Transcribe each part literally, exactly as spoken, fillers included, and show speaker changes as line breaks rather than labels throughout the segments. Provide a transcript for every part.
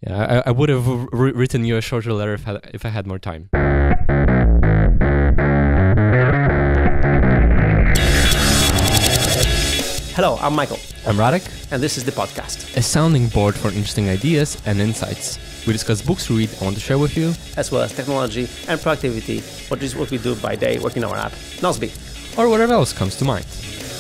Yeah, I, I would have r- written you a shorter letter if I, if I had more time.
Hello, I'm Michael.
I'm Radek.
And this is The Podcast.
A sounding board for interesting ideas and insights. We discuss books we read and want to share with you.
As well as technology and productivity, which is what we do by day working on our app, Nozbe.
Or whatever else comes to mind.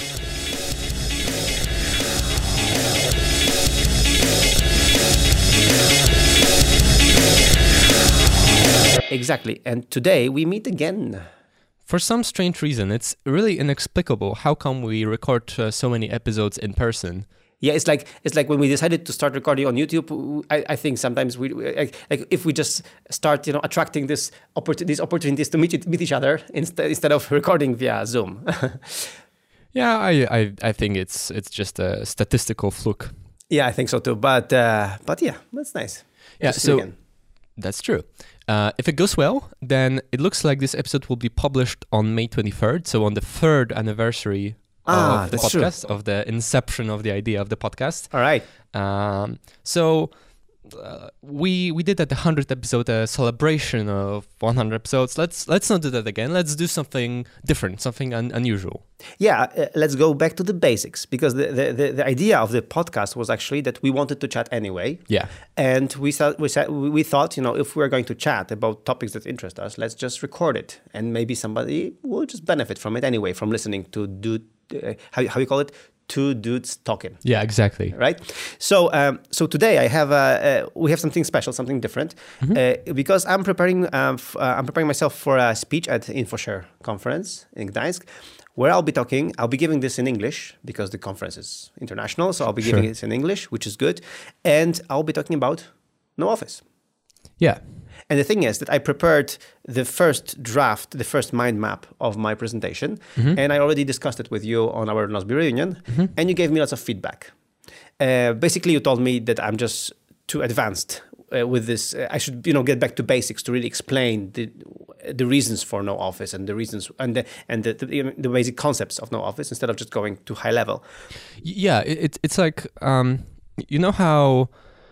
Exactly. And today we meet again.
For some strange reason, it's really inexplicable how come we record uh, so many episodes in person.
Yeah, it's like it's like when we decided to start recording on YouTube. I, I think sometimes we like, like if we just start, you know, attracting this oppor- these opportunities to meet meet each other instead instead of recording via Zoom.
Yeah, I, I I think it's it's just a statistical fluke.
Yeah, I think so too. But uh, but yeah, that's nice.
Yeah, so that's true. Uh, if it goes well, then it looks like this episode will be published on May twenty-third, so on the third anniversary
ah,
of the
that's
podcast,
true.
of the inception of the idea of the podcast.
All right.
Um, so uh, we we did at the hundredth episode a celebration of one hundred episodes. Let's let's not do that again. Let's do something different, something un- unusual.
Yeah, uh, let's go back to the basics, because the, the, the, the idea of the podcast was actually that we wanted to chat anyway.
Yeah.
And we thought, we, said, we thought, you know, if we're going to chat about topics that interest us, let's just record it. And maybe somebody will just benefit from it anyway, from listening to dude, uh, how, how you call it? Two dudes talking.
Yeah, exactly.
Right. So, um, so today I have uh, uh, we have something special, something different, mm-hmm. uh, because I'm preparing um, f- uh, I'm preparing myself for a speech at InfoShare conference in Gdańsk, where I'll be talking. I'll be giving this in English because the conference is international, so I'll be giving
sure.
it in English, which is good, and I'll be talking about No Office.
Yeah.
And the thing is that I prepared the first draft, the first mind map of my presentation, mm-hmm. and I already discussed it with you on our Nozbe reunion, mm-hmm. and you gave me lots of feedback. Uh, basically, you told me that I'm just too advanced uh, with this. Uh, I should, you know, get back to basics to really explain the the reasons for No Office and the reasons and the and the, the, the basic concepts of No Office instead of just going to high level.
Yeah, it, it's like um, you know how.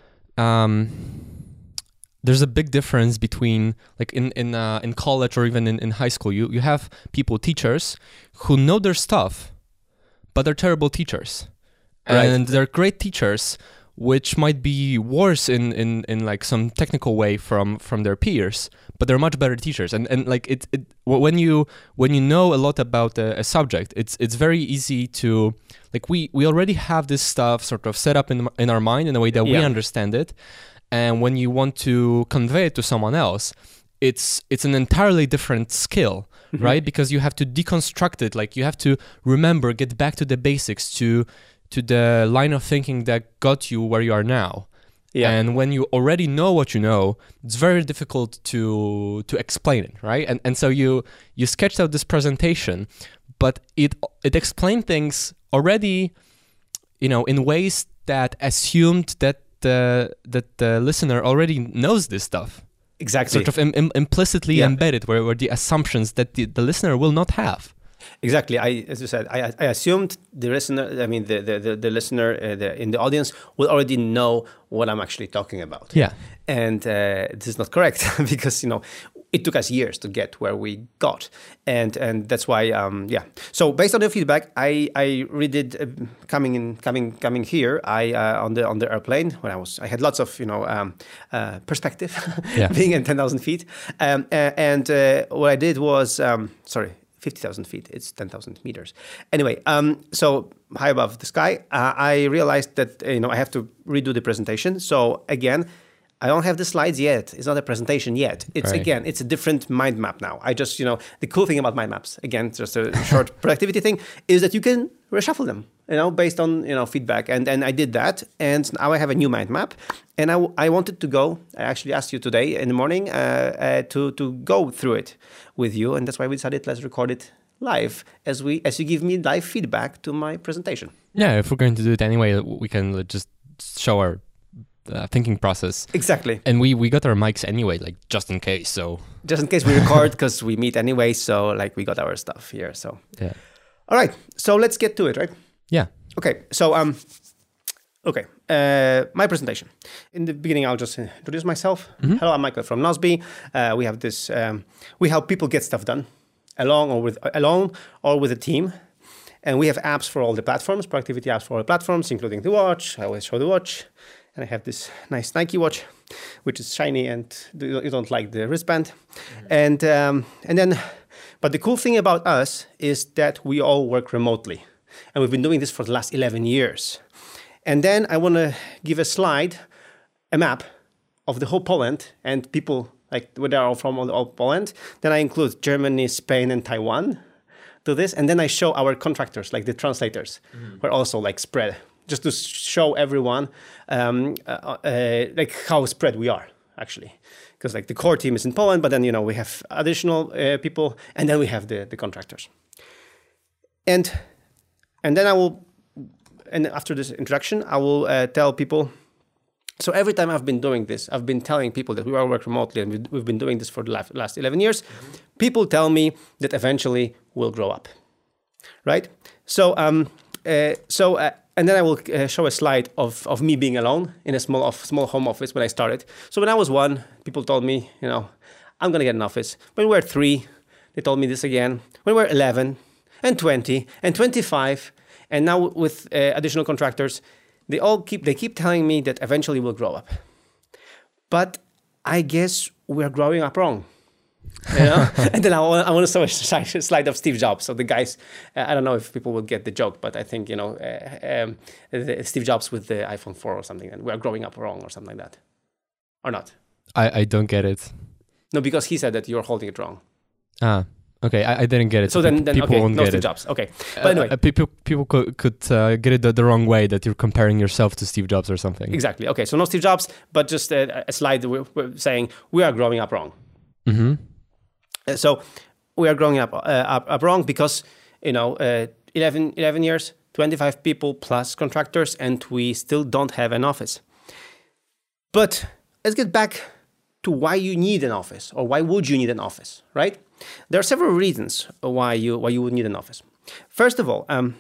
Um, There's a big difference between, like in in uh, in college or even in, in high school, you, you have people, teachers, who know their stuff, but they're terrible teachers.
Right.
And they're great teachers, which might be worse in, in, in like some technical way from, from their peers, but they're much better teachers. And and like it, it when you when you know a lot about a, a subject, it's it's very easy to, like we, we already have this stuff sort of set up in in our mind in a way that yeah. we understand it. And when you want to convey it to someone else, it's it's an entirely different skill, mm-hmm. right? Because you have to deconstruct it. Like you have to remember, get back to the basics, to to the line of thinking that got you where you are now. Yeah. And when you already know what you know, it's very difficult to to explain it, right? And and so you you sketched out this presentation, but it it explained things already, you know, in ways that assumed that the that the listener already knows this stuff.
Exactly.
Sort of im- im- implicitly yeah. embedded, where, where the assumptions that the, the listener will not have.
Exactly. I, as you said, I, I assumed the listener, I mean, the the, the, the listener uh, the, in the audience will already know what I'm actually talking about.
Yeah.
And uh, this is not correct because, you know, it took us years to get where we got. And and that's why, um, yeah. So based on the feedback, I, I redid, uh, coming in, coming coming here, I uh, on the on the airplane, when I was, I had lots of, you know, um, uh, perspective, yeah. being at ten thousand feet. Um, uh, and uh, what I did was, um, sorry, fifty thousand feet, it's ten thousand meters. Anyway, um, so high above the sky, uh, I realized that, you know, I have to redo the presentation. So again, I don't have the slides yet. It's not a presentation yet. It's right. Again, it's a different mind map now. I just, you know, the cool thing about mind maps, again, just a short productivity thing, is that you can reshuffle them, you know, based on, you know, feedback. And and I did that. And now I have a new mind map. And I, I wanted to go, I actually asked you today in the morning uh, uh, to, to go through it with you. And that's why we decided let's record it live as we as you give me live feedback to my presentation.
Yeah, if we're going to do it anyway, we can just show our Uh, thinking process.
Exactly.
And we, we got our mics anyway, like just in case. So
just in case we record, because we meet anyway. So like we got our stuff here. So
yeah.
All right. So let's get to it, right?
Yeah.
Okay. So um, Okay, uh, my presentation. In the beginning, I'll just introduce myself. Mm-hmm. Hello, I'm Michael from Nozbe. Uh, we have this. Um, we help people get stuff done, along or with alone or with a team. And we have apps for all the platforms, productivity apps for all the platforms, including the watch. I always show the watch, and I have this nice Nike watch, which is shiny, and you don't like the wristband. Mm-hmm. And um, and then, but the cool thing about us is that we all work remotely, and we've been doing this for the last eleven years. And then I want to give a slide, a map of the whole Poland and people like where they are all from all, all Poland. Then I include Germany, Spain, and Taiwan to this. And then I show our contractors, like the translators, mm-hmm. who are also like spread, just to show everyone um, uh, uh, like how spread we are actually. Because like the core team is in Poland, but then, you know, we have additional uh, people, and then we have the, the contractors. And and then I will... And after this introduction, I will uh, tell people. So every time I've been doing this, I've been telling people that we all work remotely, and we've been doing this for the last eleven years. Mm-hmm. People tell me that eventually we'll grow up, right? So, um, uh, so, uh, and then I will uh, show a slide of of me being alone in a small off, small home office when I started. So when I was one, people told me, you know, I'm gonna get an office. When we were three, they told me this again. When we were eleven, and twenty, and twenty-five. And now with uh, additional contractors, they all keep they keep telling me that eventually we'll grow up. But I guess we're growing up wrong. You know? And then I want, I want to show a slide of Steve Jobs. So the guys, uh, I don't know if people will get the joke, but I think, you know, uh, um, the, Steve Jobs with the iPhone four or something, and we're growing up wrong or something like that. Or not?
I, I don't get it.
No, because he said that you're holding it wrong.
Ah. Okay, I, I didn't get it.
So, so then, then
people
okay,
won't
no
get
Steve
it.
Jobs. Okay, but uh, anyway,
uh, people people could, could uh, get it the, the wrong way, that you're comparing yourself to Steve Jobs or something.
Exactly. Okay, so no Steve Jobs, but just a, a slide we're, we're saying we are growing up wrong.
Mm-hmm.
Uh, so we are growing up, uh, up up wrong because, you know, uh, eleven, eleven years, twenty-five people plus contractors, and we still don't have an office. But let's get back to why you need an office, or why would you need an office, right? There are several reasons why you why you would need an office. First of all, um,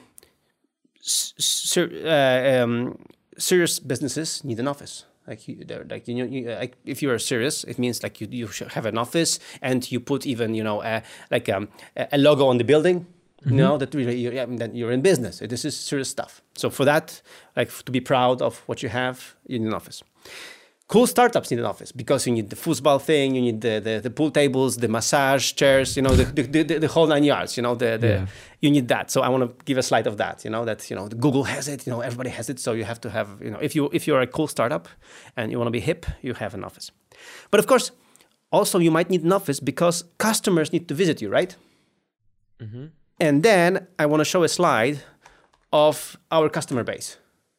ser- uh, um, serious businesses need an office. Like you, like you, you like if you are serious, it means like you you should have an office, and you put even you know uh, like um, a logo on the building. Mm-hmm. You know that really you, yeah, that you're in business. This is serious stuff. So for that, like to be proud of what you have, you need an office. Cool startups need an office because you need the foosball thing, you need the, the, the pool tables, the massage chairs, you know, the the, the, the whole nine yards, you know, the, the yeah. you need that. So I want to give a slide of that, you know, that, you know, Google has it, you know, everybody has it. So you have to have, you know, if, you, if you're a cool startup and you want to be hip, you have an office. But of course, also you might need an office because customers need to visit you, right? Mm-hmm. And then I want to show a slide of our customer base.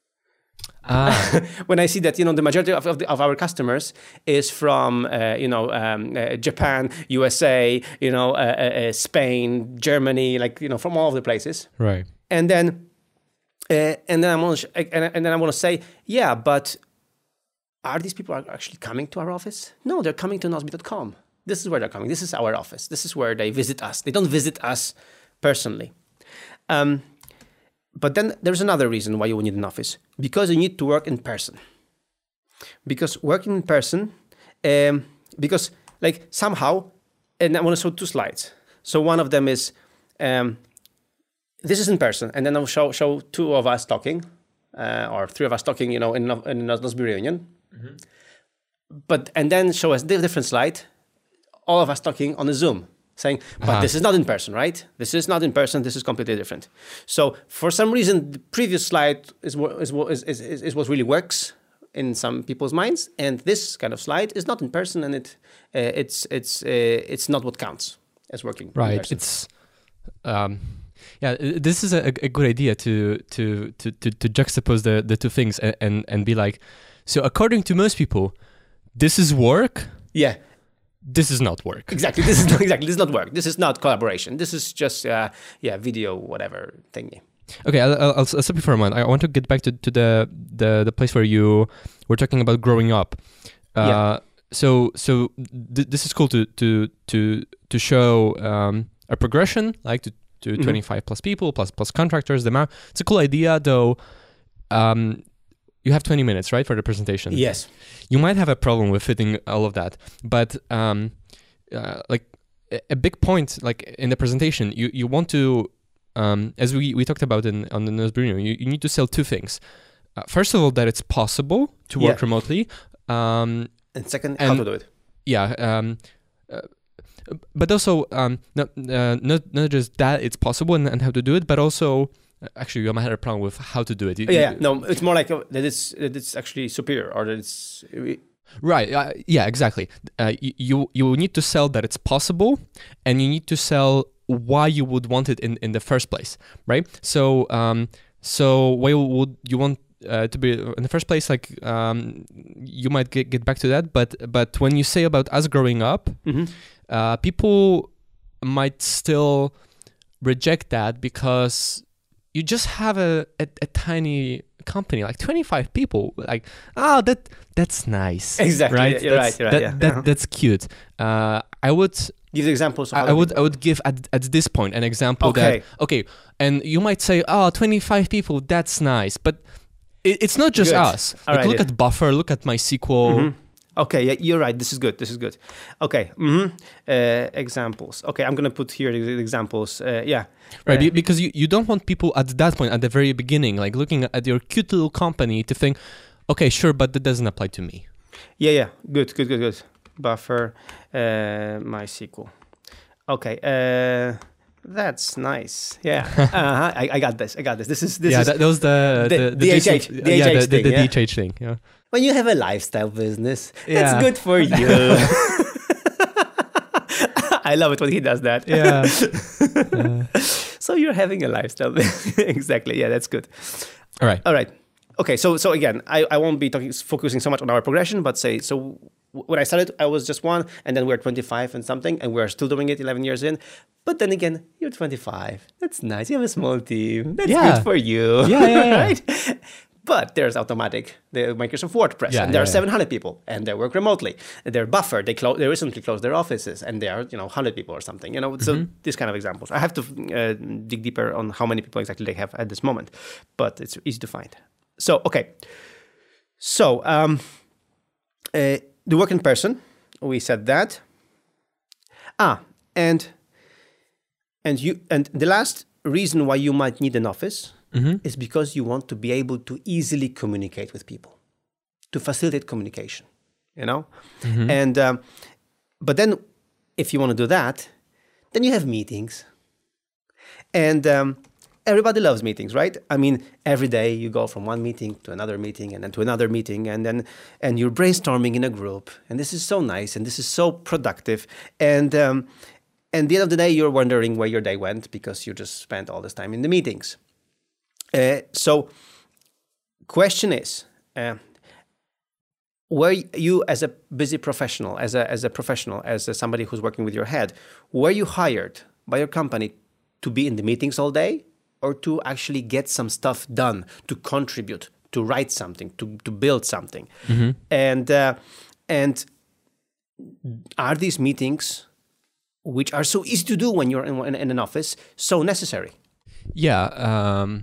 Ah. When I see that, you know, the majority of, of, the, of our customers is from, uh, you know, um, uh, Japan, U S A, you know, uh, uh, Spain, Germany, like, you know, from all of the places.
Right.
And then, uh, and then I want to, and, and then I want to say, yeah, but are these people actually coming to our office? No, they're coming to nozbe dot com. This is where they're coming. This is our office. This is where they visit us. They don't visit us personally. Um, But then there's another reason why you would need an office. Because you need to work in person. Because working in person, um, because like somehow, and I want to show two slides. So one of them is, um, this is in person, and then I'll show show two of us talking, uh, or three of us talking, you know, in, in a Nozbe reunion. Mm-hmm. But, and then show us a different slide, all of us talking on a Zoom. Saying, but uh-huh. this is not in person, right? This is not in person. This is completely different. So for some reason, the previous slide is is is is, is what really works in some people's minds, and this kind of slide is not in person, and it uh, it's it's uh, it's not what counts as working.
Right. It's um, yeah. This is a, a good idea to to to to, to juxtapose the, the two things and, and and be like, so according to most people, this is work.
Yeah.
This is not work.
Exactly. This is not, exactly. This is not work. This is not collaboration. This is just uh, yeah, video, whatever thingy.
Okay, I'll, I'll, I'll stop you for a moment. I want to get back to, to the, the the place where you were talking about growing up. Uh, yeah. So so th- this is cool to to to to show um, a progression, like to, to mm-hmm. twenty-five plus people plus plus contractors. The amount. It's a cool idea, though. Um, you have twenty minutes, right, for the presentation.
Yes.
You might have a problem with fitting all of that, but um, uh, like a, a big point, like in the presentation, you you want to, um, as we we talked about in on the Nose Bruno, you you need to sell two things. Uh, first of all, that it's possible to work
Yeah.
remotely. Um,
And second,
And-
how to do it.
yeah. Um, uh, but also, um, not, uh, not not just that it's possible and, and how to do it, but also, uh, actually, you might have a problem with how to do it. You-
Yeah,
you-
no, it's more like uh, that it's that it's actually superior, or that it's
Right. Uh, yeah. Exactly. Uh, y- you you need to sell that it's possible, and you need to sell why you would want it in, in the first place, right? So um so why would you want uh, to be in the first place? Like um you might get get back to that, but but when you say about us growing up,
Mhm.
uh, people might still reject that because you just have a, a, a tiny company, like twenty-five people. Like, oh, that that's nice.
Exactly.
Right?
You're
That's-
right. You're right.
that,
yeah.
that,
Uh-huh.
That's cute. Uh, I would
Give the examples. Of
I,
other
I would
people.
I would give at, at this point an example
Okay.
that okay, and you might say, oh, twenty-five people, that's nice, but it, it's not just
Good.
us.
All
Like,
right,
look
yeah.
at Buffer, look at MySQL.
Mhm. Okay, yeah, you're right. This is good. This is good. Okay. Mm-hmm. Uh, examples. Okay, I'm gonna put here the examples. Uh, yeah.
Right,
Uh,
be- because you, you don't want people at that point, at the very beginning, like looking at your cute little company to think, okay, sure, but that doesn't apply to me.
Yeah, yeah. Good, good, good, good. Buffer, uh, MySQL. Okay. Uh, that's nice. Yeah. uh-huh. I, I got this. I got this. This is this
yeah,
is
that, that was the
the-
the,
the
the
D H H,
Jason-
D H H
yeah, the, the,
thing,
the
yeah.
D H H thing. Yeah.
when you have a lifestyle business.
Yeah.
That's good for you. I love it when he does that.
Yeah.
So you're having a lifestyle business. Exactly. Yeah, that's good.
All right.
All right. Okay. So so again, I, I won't be talking focusing so much on our progression, but say so w- when I started, I was just one, and then we're twenty-five and something, and we're still doing it eleven years in. But then again, you're twenty-five. That's nice. You have a small team. That's
Yeah.
good for you.
Yeah, yeah, yeah.
Right. But there's Automatic, the Microsoft WordPress,
Yeah,
and there
yeah,
are
yeah.
seven hundred people, and they work remotely. They're Buffer. They clo- they recently closed their offices, and they are you know one hundred people or something. You know, so
Mm-hmm.
these kind of examples. I have to uh, dig deeper on how many people exactly they have at this moment, but it's easy to find. So okay, so um, uh, the work in person. We said that. Ah, and and you and the last reason why you might need an office.
Mm-hmm.
Is because you want to be able to easily communicate with people, to facilitate communication, you know?
Mm-hmm.
And, um, but then if you want to do that, then you have meetings. And um, everybody loves meetings, right? I mean, every day you go from one meeting to another meeting and then to another meeting and then, and you're brainstorming in a group. And this is so nice and this is so productive. And, um, and at the end of the day, you're wondering where your day went because you just spent all this time in the meetings. Uh, so, question is, uh, were you as a busy professional, as a as a professional, as a, somebody who's working with your head, were you hired by your company to be in the meetings all day, or to actually get some stuff done, to contribute, to write something, to to build something,
Mm-hmm.
and uh, and are these meetings, which are so easy to do when you're in, in, in an office, so necessary?
Yeah. Um,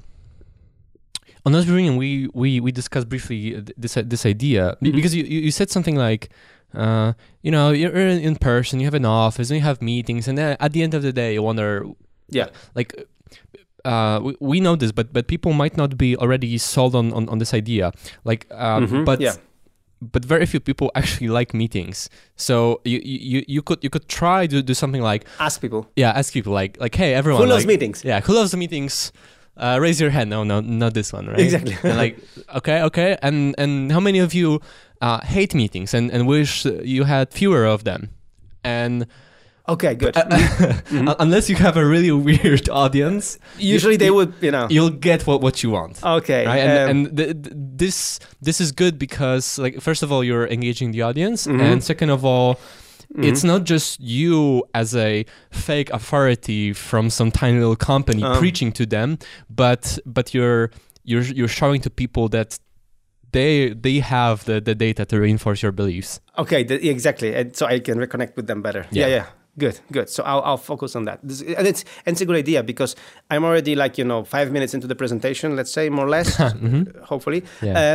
on Nose Brewing, we, we we discussed briefly uh, this uh, this idea be-
Mhm.
because you, you you said something like, uh, you know, you're in in person, you have an office, and you have meetings, and then at the end of the day, you wonder,
Yeah.
like, uh, we, we know this, but but people might not be already sold on on, on this idea, like, um,
Mhm,
but.
yeah.
But very few people actually like meetings, so you you, you could you could try to do something like
Ask people.
yeah, ask people like like hey everyone
Who loves
like,
meetings?
yeah, who loves the meetings? Uh, raise your hand. No, no, not this one, right?
Exactly.
And like, okay, okay. And and how many of you uh, hate meetings and, and wish you had fewer of them? And
Okay, good.
uh, unless you have a really weird audience,
Usually
you,
they would, you know.
you'll get what, what you want.
Okay.
Right, and,
um,
and th- th- this this is good because, like, first of all, you're engaging the audience,
Mhm.
and second of all,
mhm.
it's not just you as a fake authority from some tiny little company
Um.
preaching to them, but but you're you're you're showing to people that they they have the, the data to reinforce your beliefs.
Okay, th- exactly. And so I can reconnect with them better. Yeah,
Yeah.
yeah. Good, good. So I'll, I'll focus on that. This, and it's and it's a good idea because I'm already like, you know, five minutes into the presentation, let's say, more or less,
Mhm.
hopefully.
Yeah.
Uh,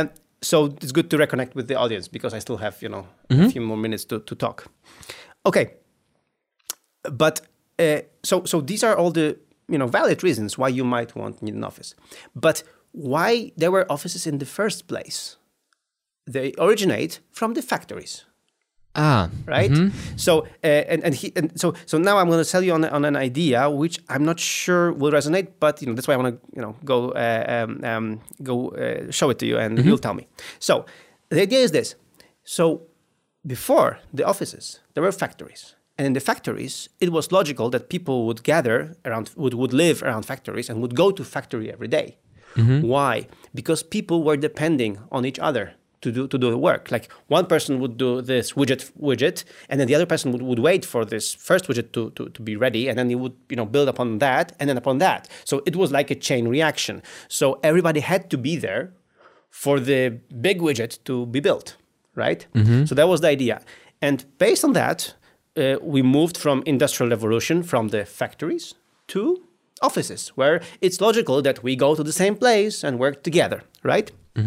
so it's good to reconnect with the audience because I still have, you know,
Mm-hmm.
a few more minutes to, to talk. Okay. But uh, so so these are all the, you know, valid reasons why you might want need an office. But why there were offices in the first place? They originate from the factories.
Ah,
Right,
mhm.
so uh, and and, he, and so so now I'm going to tell you on, on an idea which I'm not sure will resonate, but you know that's why I want to you know go uh, um, um, go uh, show it to you, and you'll tell me. So the idea is this: so before the offices, there were factories, and in the factories, it was logical that people would gather around, would would live around factories, and would go to factory every day. Why? Because people were depending on each other to do to do the work. Like one person would do this widget widget, and then the other person would, would wait for this first widget to, to, to be ready, and then he would you know build upon that, and then upon that. So it was like a chain reaction. So everybody had to be there for the big widget to be built, right? So that was the idea. And based on that, uh, we moved from industrial revolution from the factories to offices, where it's logical that we go to the same place and work together, right?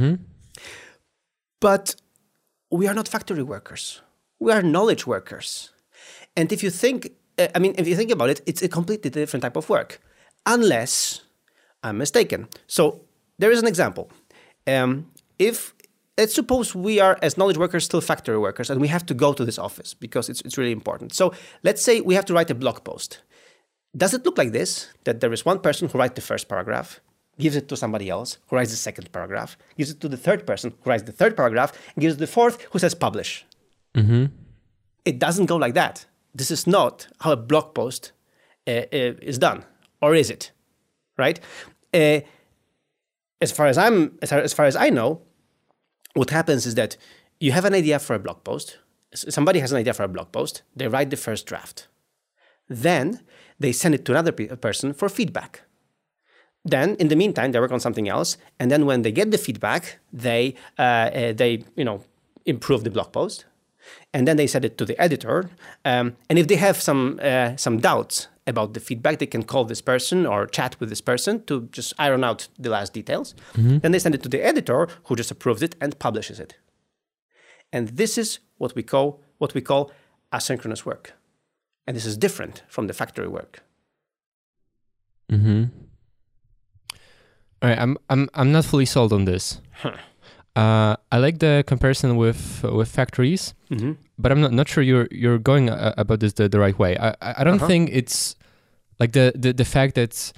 But we are not factory workers. We are knowledge workers. And if you think, uh, I mean, if you think about it, it's a completely different type of work, unless I'm mistaken. So there is an example. Um, if let's suppose we are, as knowledge workers, still factory workers, and we have to go to this office because it's it's really important. So let's say we have to write a blog post. Does it look like this? That there is one person who writes the first paragraph, gives it to somebody else who writes the second paragraph, gives it to the third person who writes the third paragraph, and gives it to the fourth who says publish.
Mm-hmm.
It doesn't go like that. This is not how a blog post uh, uh, is done, or is it? Right? Uh, as far as I'm, as far, as far as I know, what happens is that you have an idea for a blog post. Somebody has an idea for a blog post. They write the first draft. Then they send it to another pe- person for feedback. Then, in the meantime, they work on something else, and then when they get the feedback, they uh, uh, they you know improve the blog post, and then they send it to the editor. Um, and if they have some uh, some doubts about the feedback, they can call this person or chat with this person to just iron out the last details. Mm-hmm. Then they send it to the editor, who just approves it and publishes it. And this is what we call what we call asynchronous work, and this is different from the factory work.
Mm-hmm. All right, I'm I'm I'm not fully sold on this.
Huh.
Uh, I like the comparison with uh, with factories,
Mm-hmm.
but I'm not, not sure you're you're going uh, about this the, the right way. I I I don't
Uh-huh.
think it's like the, the the fact that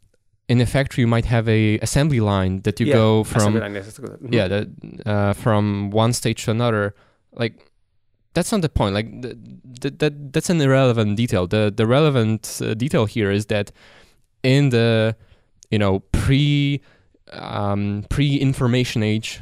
in a factory you might have a assembly line that you
Yeah,
go from
assembly line, yes, that's good. Mhm.
yeah the, uh, from one stage to another. Like that's not the point. Like the, the, that that's an irrelevant detail. The the relevant uh, detail here is that in the you know pre um, pre-information age,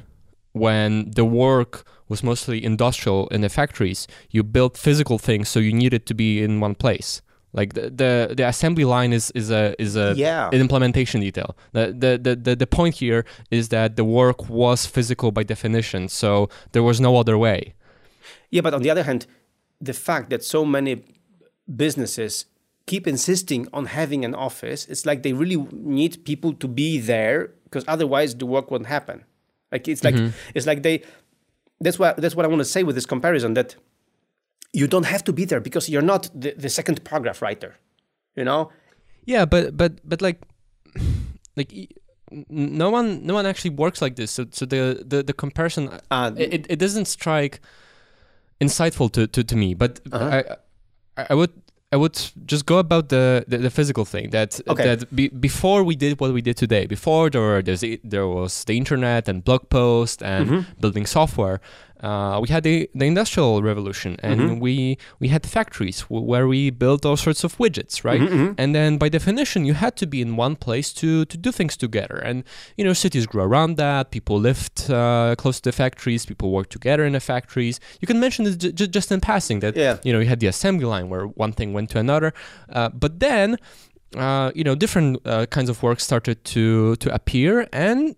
when the work was mostly industrial in the factories, you built physical things, so you needed to be in one place. Like the the, the assembly line is is a is a
Yeah.
an implementation detail. The, the the the the point here is that the work was physical by definition, so there was no other way.
Yeah, but on the other hand, the fact that so many businesses keep insisting on having an office, it's like they really need people to be there, because otherwise the work won't happen. Like it's like
Mhm.
it's like they. That's what that's what I want to say with this comparison, that you don't have to be there because you're not the, the second paragraph writer, you know.
Yeah, but but but like like e- n- no one no one actually works like this. So so the the, the comparison
Uh,
it, it doesn't strike insightful to, to, to me. But
Uh-huh.
I I would I would just go about the, the, the physical thing that
Okay.
that be, before we did what we did today, before there were, there's, there was the internet and blog posts and
Mhm.
building software, uh, we had the, the industrial revolution, and
Mhm.
we we had factories w- where we built all sorts of widgets, right?
Mhm, mhm.
And then by definition, you had to be in one place to to do things together. And you know, cities grew around that. People lived uh, close to the factories. People worked together in the factories. You can mention this j- j- just in passing that
Yeah.
you know you had the assembly line where one thing went to another, uh, but then uh, you know different uh, kinds of work started to to appear, and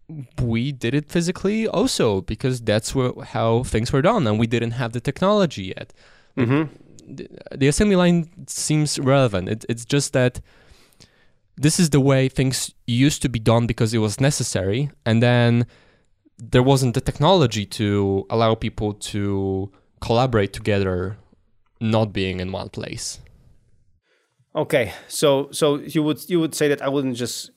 we did it physically also because that's where, how things were done, and we didn't have the technology yet.
Mhm.
The, the assembly line seems relevant. It, it's just that this is the way things used to be done because it was necessary, and then there wasn't the technology to allow people to collaborate together, not being in one place.
Okay, so so you would you would say that I wouldn't just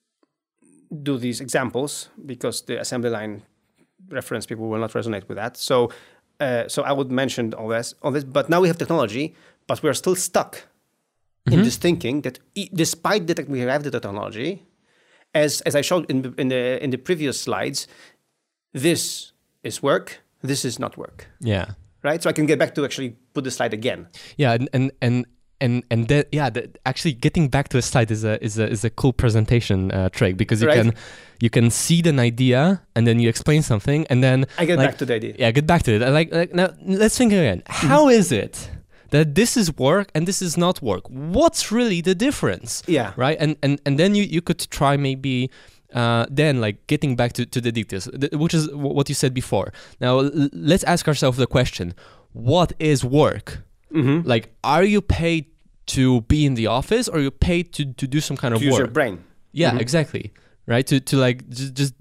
do these examples because the assembly line reference people will not resonate with that. So uh, so I would mention all this all this, but now we have technology, but we're still stuck mm-hmm. in this thinking that e- despite that we have the technology, as as I showed in the, in the in the previous slides, this is work, this is not work.
Yeah.
Right. So I can get back to actually put the slide again.
Yeah, and and and. And and that, yeah, that actually getting back to a slide is a is a is a cool presentation uh, trick because you right. can you can seed an idea and then you explain something and then
I get
like,
back to the idea.
Yeah, get back to it. I like, like now let's think again. How is it that this is work and this is not work? What's really the difference?
Yeah.
Right. And and and then you you could try maybe. Uh, then like getting back to, to the details, th- which is w- what you said before. Now l- let's ask ourselves the question: what is work?
Mm-hmm.
Like, are you paid to be in the office, or are you paid to, to do some kind
to
of
use
work?
Your brain.
Yeah,
mm-hmm.
exactly. Right. To to like just, just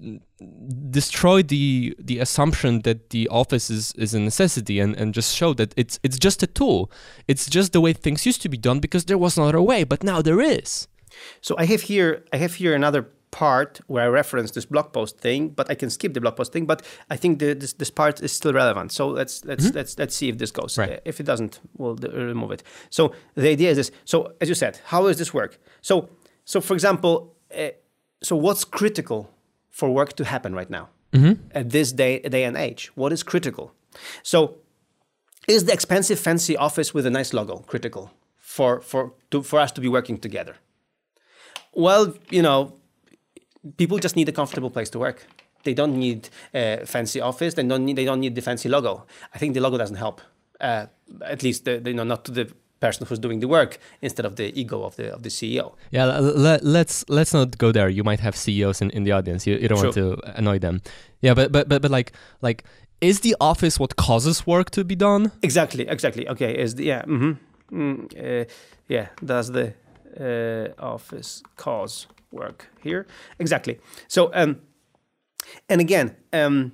destroy the the assumption that the office is, is a necessity, and, and just show that it's it's just a tool. It's just the way things used to be done because there was no other way, but now there is.
So I have here I have here another part where I reference this blog post thing, but I can skip the blog post thing. But I think the, this this part is still relevant. So let's let's mm-hmm. let's let's see if this goes.
Right.
Uh, if it doesn't, we'll d- remove it. So the idea is this. So as you said, how does this work? So so for example, uh, so what's critical for work to happen right now
mm-hmm.
at this day day and age? What is critical? So is the expensive fancy office with a nice logo critical for for to, for us to be working together? Well, you know. People just need a comfortable place to work. They don't need a fancy office. They don't need. They don't need the fancy logo. I think the logo doesn't help. Uh, at least, the, the, you know, not to the person who's doing the work, instead of the ego of the of the C E O.
Yeah, let, let's let's not go there. You might have C E Os in, in the audience. You, you don't True. want to annoy them. Yeah, but but but but like like, is the office what causes work to be done?
Exactly. Exactly. Okay. Is the yeah. Mm-hmm. Mm, uh, yeah. Does the uh, office cause work here? Exactly. So um and again um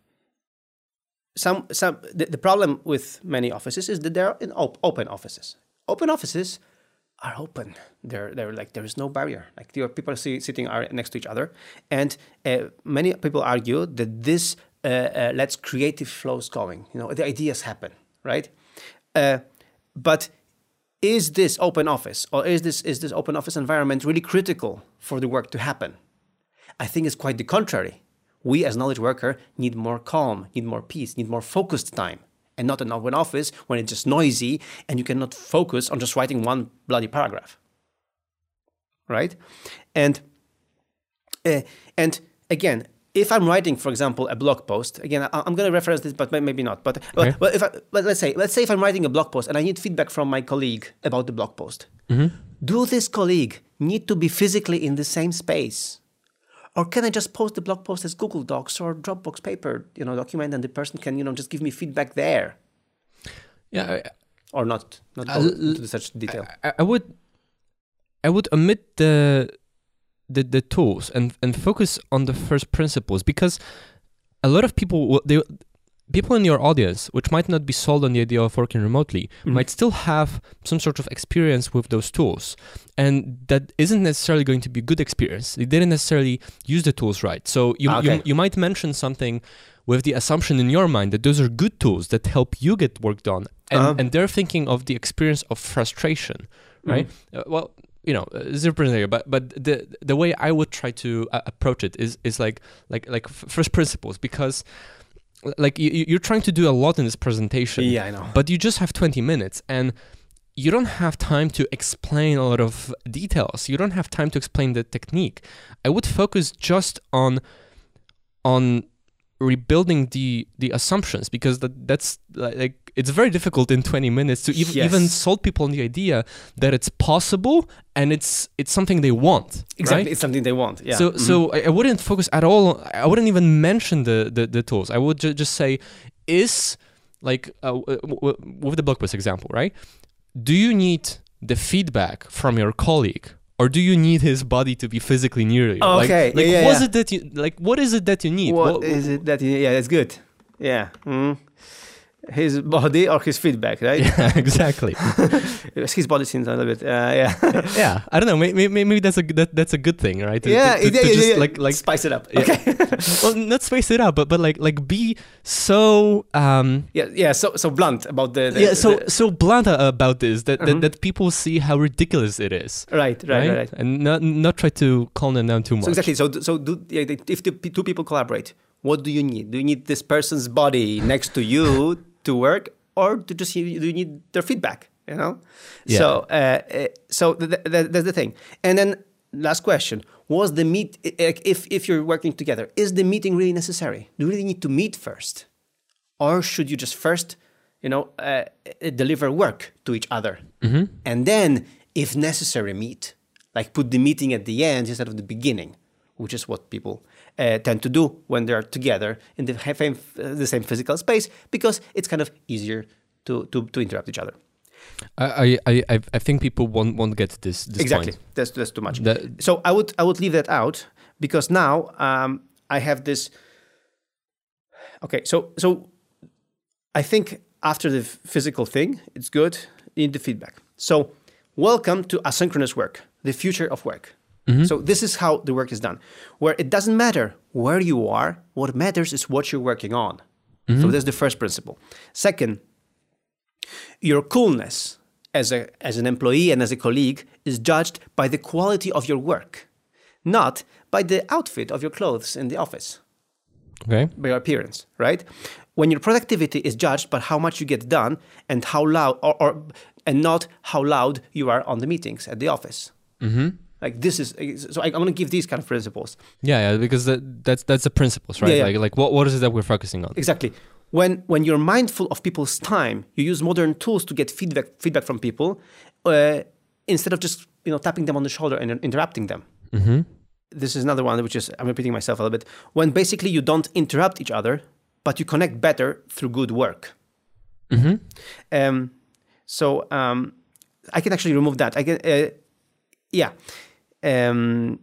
some some the, the problem with many offices is that they're in op- open offices. Open offices are open. They're they're like there is no barrier. Like your people see, sitting are next to each other, and uh, many people argue that this uh, uh, lets creative flows going. You know, the ideas happen, right? Uh, but Is this open office or is this is this open office environment really critical for the work to happen? I think it's quite the contrary. We as knowledge worker need more calm, need more peace, need more focused time, and not an open office when it's just noisy and you cannot focus on just writing one bloody paragraph. Right? And uh, and again, if I'm writing, for example, a blog post, again, I'm going to reference this, but maybe not. But okay. well, if I, but let's say, let's say if I'm writing a blog post and I need feedback from my colleague about the blog post, mm-hmm. do this colleague need to be physically in the same space, or can I just post the blog post as Google Docs or Dropbox paper, you know, document, and the person can, you know, just give me feedback there?
Yeah, I,
or not, not go
uh,
into such detail.
I, I would, I would omit the. The, the tools and, and focus on the first principles, because a lot of people they people in your audience which might not be sold on the idea of working remotely mm-hmm. might still have some sort of experience with those tools, and that isn't necessarily going to be good experience. They didn't necessarily use the tools right, so you
okay.
you, you might mention something with the assumption in your mind that those are good tools that help you get work done, and, uh-huh. and they're thinking of the experience of frustration, right? Mm-hmm. Uh, well you know, zero percent, but but the the way I would try to uh, approach it is is like like like f- first principles, because like you, you're trying to do a lot in this presentation.
Yeah, I know.
But you just have twenty minutes, and you don't have time to explain a lot of details. You don't have time to explain the technique. I would focus just on on rebuilding the the assumptions, because that that's like it's very difficult in twenty minutes to even
yes.
even sold people on the idea that it's possible and it's it's something they want.
Exactly,
right?
It's something they want. Yeah.
So
mm-hmm.
so I, I wouldn't focus at all. I wouldn't even mention the the, the tools. I would ju- just say, is like uh, w- w- with the blog post example, right? Do you need the feedback from your colleague or do you need his body to be physically near you?
Okay,
Like,
yeah,
like
yeah,
was
yeah.
it that you like? What is it that you need?
What is it that? You, yeah, that's good. Yeah. Mm. His body or his feedback, right?
Yeah, exactly.
His body seems a little bit. Uh, yeah.
Yeah, I don't know. Maybe, maybe that's a good- that, that's a good thing, right? To,
yeah,
to, to,
yeah,
to
yeah,
just
yeah.
like like
spice it up.
Yeah.
Okay.
well, not space it out, but but like like be so um
yeah, yeah. So so blunt about the. the
yeah so
the-
so blunt a- about this that,
Mhm.
that that people see how ridiculous it is,
right, right, right, right.
and not not try to calm them down too much.
So exactly. So so do yeah, the- if the p- two people collaborate, what do you need? Do you need this person's body next to you to work, or to just you- do you need their feedback? You know.
Yeah.
So uh, uh, so th- th- th- that's the thing. And then last question: was the meet i- if if you're working together? Is the meeting really necessary? Do you really need to meet first, or should you just first, you know, uh, uh, deliver work to each other,
Mhm.
and then, if necessary, meet? Like put the meeting at the end instead of the beginning, which is what people uh, tend to do when they're together in the same, uh, the same physical space, because it's kind of easier to, to, to interrupt each other.
I I I I think people won't won't get this this
Exactly,
point.
that's that's too much.
That-
So I would I would leave that out, because now um, I have this. Okay, so so I think after the f- physical thing, it's good. You need the feedback. So welcome to asynchronous work, the future of work. So this is how the work is done, where it doesn't matter where you are. What matters is what you're working on. So that's the first principle. Second, your coolness as a as an employee and as a colleague is judged by the quality of your work, not by the outfit of your clothes in the office,
Okay.
by your appearance, right? When your productivity is judged by how much you get done and how loud, or, or and not how loud you are on the meetings at the office.
Mm-hmm.
Like this is so. I, I'm going to give these kind of principles.
Yeah, yeah, because that, that's that's the principles, right?
Yeah, yeah.
Like like what what is it that we're focusing on?
Exactly. When when you're mindful of people's time, you use modern tools to get feedback feedback from people, uh, instead of just you know tapping them on the shoulder and interrupting them.
Mm-hmm.
This is another one which is, I'm repeating myself a little bit. When basically you don't interrupt each other, but you connect better through good work.
Mm-hmm.
Um, so um, I can actually remove that. I can, uh, yeah. Um,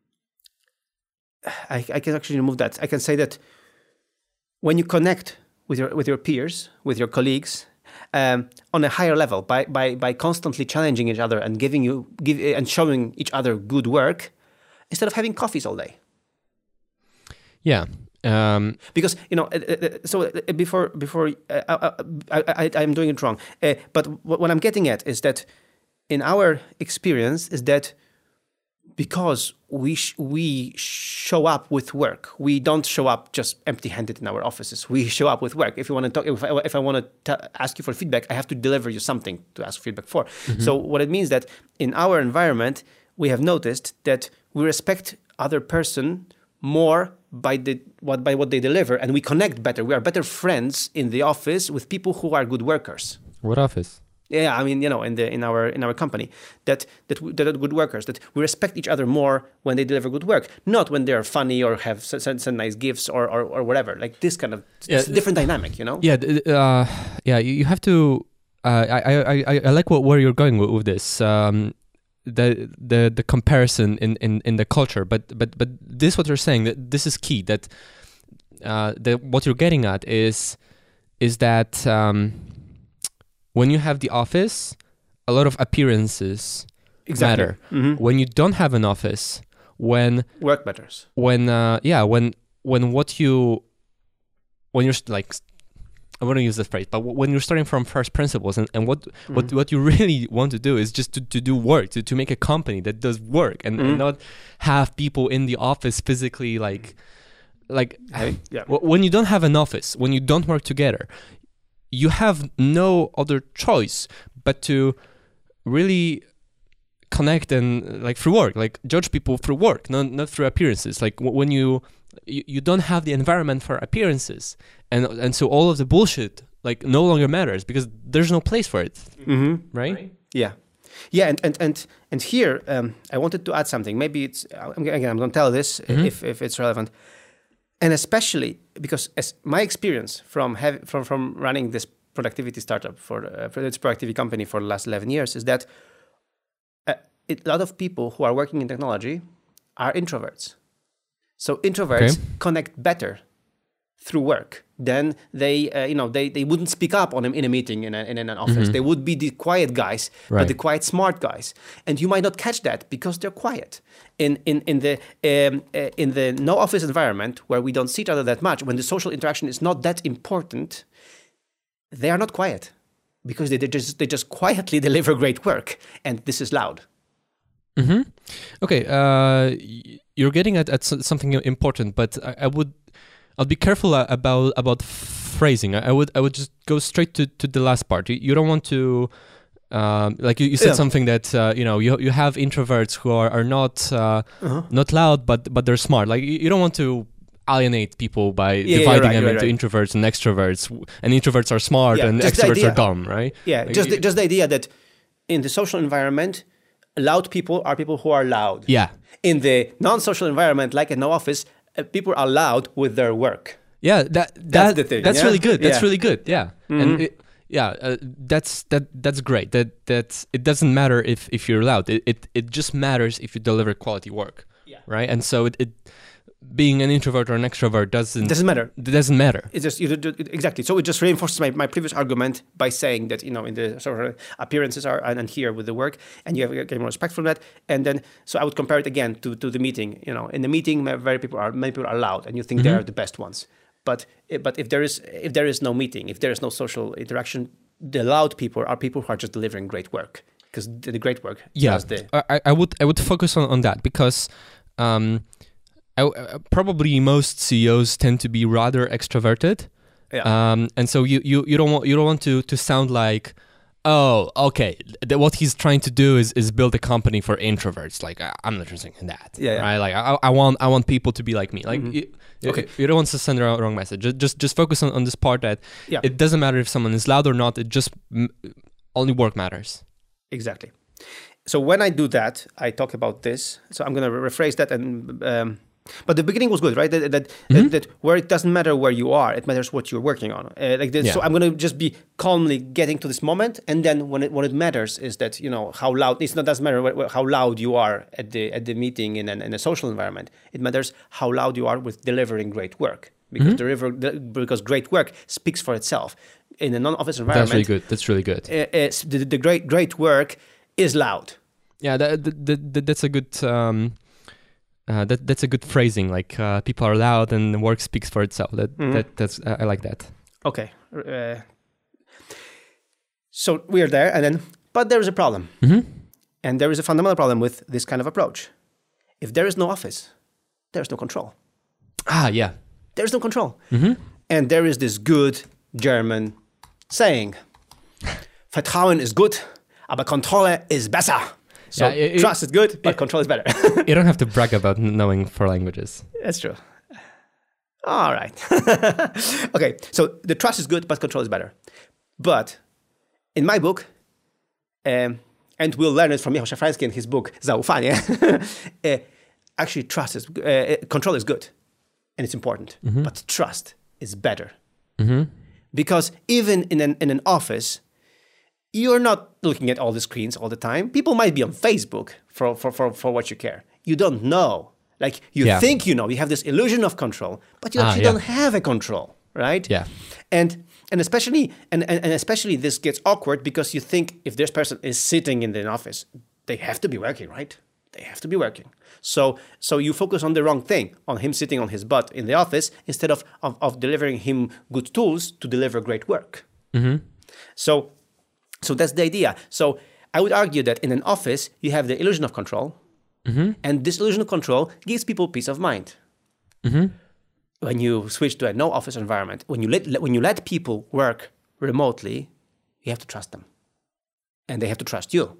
I, I can actually remove that. I can say that when you connect with your with your peers, with your colleagues, um, on a higher level, by by by constantly challenging each other and giving you give and showing each other good work, instead of having coffees all day.
Yeah. Um,
Because you know, uh, uh, so uh, before before uh, I, I, I'm doing it wrong. Uh, but what I'm getting at is that in our experience is that because we sh- we show up with work, we don't show up just empty-handed in our offices. We show up with work. If you want to talk, if I, if I want to ask you for feedback, I have to deliver you something to ask feedback for. Mm-hmm. So what it means that in our environment, we have noticed that we respect other person more by the what by what they deliver, and we connect better. We are better friends in the office with people who are good workers.
what office?
Yeah, I mean, you know, in the in our in our company, that that we, that are good workers, that we respect each other more when they deliver good work, not when they're funny or have send, send nice gifts or, or or whatever. Like this kind of
Yeah.
it's a different dynamic, you know.
Yeah, th- uh, yeah. You, you have to. Uh, I, I, I, I like what, where you're going with, with this. Um, the the the comparison in, in, in the culture, but but but this what you're saying, that this is key. That uh, that what you're getting at is is that um, when you have the office, a lot of appearances
Exactly.
matter.
Mm-hmm.
When you don't have an office, when
Work matters.
when uh, yeah when when what you when you're st- like I wouldn't use this phrase, but w- when you're starting from first principles, and, and what
Mm-hmm.
what what you really want to do is just to, to do work, to, to make a company that does work, and,
Mhm.
and not have people in the office physically like like
Right? Yeah.
w- when you don't have an office, when you don't work together, you have no other choice but to really connect and like through work, like judge people through work, not not through appearances. Like w- when you, you you don't have the environment for appearances, and and so all of the bullshit like no longer matters because there's no place for it,
Mm-hmm.
right?
Yeah, yeah, and and and and here um, I wanted to add something. Maybe it's I'm, again I'm going to tell this
Mhm.
if if it's relevant, and especially because as my experience from have, from from running this productivity startup for uh, for this productivity company for the last eleven years is that uh, it, a lot of people who are working in technology are introverts. So introverts
Okay.
connect better through work. Then they, uh, you know, they, they wouldn't speak up on a, in a meeting in, a, in an office.
Mm-hmm.
They would be the quiet guys,
Right.
but the quiet smart guys. And you might not catch that because they're quiet. In in in the um, uh, in the no office environment where we don't see each other that much, when the social interaction is not that important, they are not quiet because they, they just they just quietly deliver great work, and this is loud.
Mm-hmm. Okay, uh, y- you're getting at, at s- something important, but I, I would, I'll be careful a- about about phrasing. I, I would I would just go straight to, to the last part. You, you don't want to, um, like you, you said
Yeah.
something that uh, you know you you have introverts who are are not uh,
Uh-huh.
not loud, but but they're smart. Like you, you don't want to alienate people by
Yeah, yeah,
dividing
right,
them
right,
into
right.
introverts and extroverts. And introverts are smart,
Yeah,
and
just the
extroverts
idea.
are dumb, right?
Yeah,
Like,
just the,
y-
just the idea that in the social environment, loud people are people who are loud.
yeah.
In the non-social environment, like in no office, uh, people are loud with their work.
Yeah, that that
the thing,
that's
yeah?
really good. That's
Yeah.
really good. Yeah,
Mhm.
and it, yeah, uh, that's that that's great. That that's it doesn't matter if if you're loud. It it, it just matters if you deliver quality work,
Yeah.
right? And so it, it being an introvert or an extrovert doesn't
It doesn't matter.
it doesn't matter.
It's just you do, do- exactly. So it just reinforces my, my previous argument by saying that you know in the sort of appearances are and, and here with the work, and you have to get more respect from that. And then so I would compare it again to, to the meeting. You know, in the meeting, ma- very people are many people are loud, and you think they are the best ones. But eh, but if there is if there is no meeting, if there is no social interaction, the loud people are people who are just delivering great work because the, the great work.
Yeah,
does the
I, I would I would focus on, on that because um, I, uh, probably most C E Os tend to be rather extroverted.
yeah.
Um, and so you, you, you don't want you don't want to, to sound like, oh, okay, th- what he's trying to do is, is build a company for introverts. Like I, I'm not interested in that.
Yeah, yeah.
Right. Like I, I want I want people to be like me. Like
Mhm.
you, you-
Okay.
you don't want to send the wrong wrong message. Just just, just focus on, on this part that
Yeah.
it doesn't matter if someone is loud or not. It just m- only work matters.
Exactly. So when I do that, I talk about this. So I'm going to rephrase that. And um, but the beginning was good, right? That that,
Mhm.
that that where it doesn't matter where you are, it matters what you're working on. Uh, like this.
Yeah.
So I'm going to just be calmly getting to this moment, and then when it when it matters is that you know how loud. It's not doesn't matter wh- wh- how loud you are at the at the meeting in an in a social environment. It matters how loud you are with delivering great work because deliver the, because great work speaks for itself in a non-office environment.
That's really good. That's really good.
uh, it's the, the great great work is loud.
Yeah, that, that, that, that- that's a good um, uh, that that's a good phrasing. Like uh, people are loud and the work speaks for itself. That
Mhm.
that that's I I like that.
Okay. Uh, so we are there, and then, but there is a problem.
Mm-hmm.
And there is a fundamental problem with this kind of approach. If there is no office, there's no control.
Ah, yeah.
There's no control.
Mm-hmm.
And there is this good German saying, Vertrauen ist gut, aber Kontrolle ist besser. So
Yeah, it- it-
trust is good, but
it-
control is better.
You don't have to brag about n- knowing four languages.
That's true. All right. Okay, so the trust is good, but control is better. But in my book, um, and we'll learn it from Michał Szafrański in his book Zaufanie, uh, actually trust is uh, control is good, and it's important. But trust is better
Mm-hmm.
because even in an in an office, you're not looking at all the screens all the time. People might be on Facebook for for for, for what you care. You don't know. Like you
Yeah.
think you know, you have this illusion of control, but you
Ah,
actually
yeah.
don't have a control, right?
Yeah.
And and especially and, and, and especially this gets awkward because you think if this person is sitting in the office, they have to be working, right? They have to be working. So so you focus on the wrong thing, on him sitting on his butt in the office instead of of, of delivering him good tools to deliver great work.
Mm-hmm.
So so that's the idea. So I would argue that in an office you have the illusion of control.
Mm-hmm.
And this illusion of control gives people peace of mind.
Mm-hmm.
When you switch to a no office environment, when you let when you let people work remotely, you have to trust them, and they have to trust you.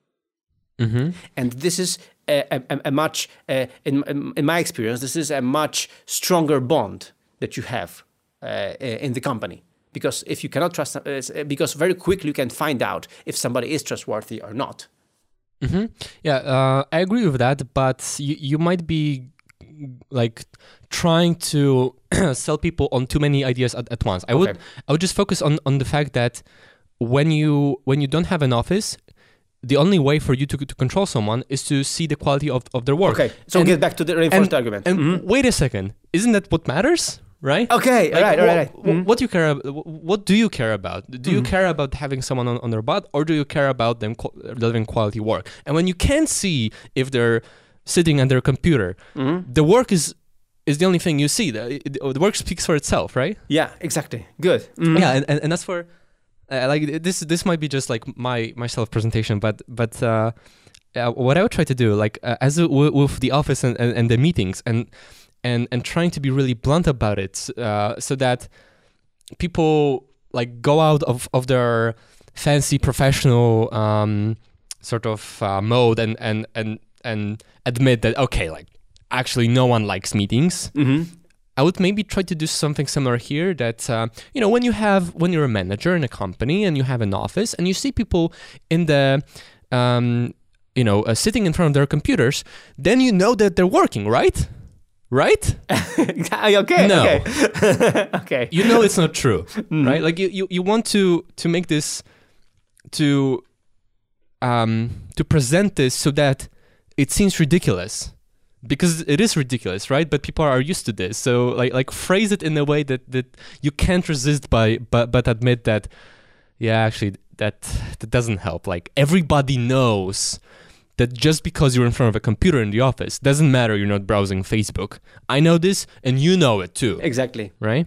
Mm-hmm.
And this is a, a, a much, uh, in, in my experience, this is a much stronger bond that you have uh, in the company. Because if you cannot trust, uh, because very quickly you can find out if somebody is trustworthy or not.
Mm-hmm. Yeah, uh, I agree with that, but you, you might be like trying to sell people on too many ideas at, at once. I would
Okay.
I would just focus on, on the fact that when you when you don't have an office, the only way for you to, to control someone is to see the quality of, of their work.
Okay, so
and,
get back to the reinforced
and,
argument.
And
mm-hmm.
wait a second, isn't that what matters? Right?
Okay,
like,
right,
what,
right, right.
Mm-hmm. What do you care? About, what do you care about? Do you
mm-hmm.
care about having someone on, on their butt, or do you care about them co- delivering quality work? And when you can't see if they're sitting at their computer,
mm-hmm.
the work is is the only thing you see. The, the work speaks for itself, right?
Yeah, exactly. Good. Mm-hmm.
Yeah, and, and, and that's for uh, like this. This might be just like my my self presentation, but but uh, uh, what I would try to do, like uh, as a, w- with the office and, and, and the meetings and. And, and trying to be really blunt about it uh, so that people like go out of, of their fancy professional um, sort of uh, mode and, and, and, and admit that, okay, like actually no one likes meetings.
Mm-hmm.
I would maybe try to do something similar here that, uh, you know, when you have, when you're a manager in a company and you have an office and you see people in the, um, you know, uh, sitting in front of their computers, then you know that they're working, right? Right?
okay.
No.
Okay. okay.
You know it's not true,
mm.
right? Like you, you, you want to to make this to um to present this so that it seems ridiculous. Because it is ridiculous, right? But people are used to this. So like like phrase it in a way that, that you can't resist by but but admit that yeah, actually that that doesn't help. Like everybody knows that just because you're in front of a computer in the office doesn't matter you're not browsing Facebook. I know this, and you know it too.
Exactly.
Right?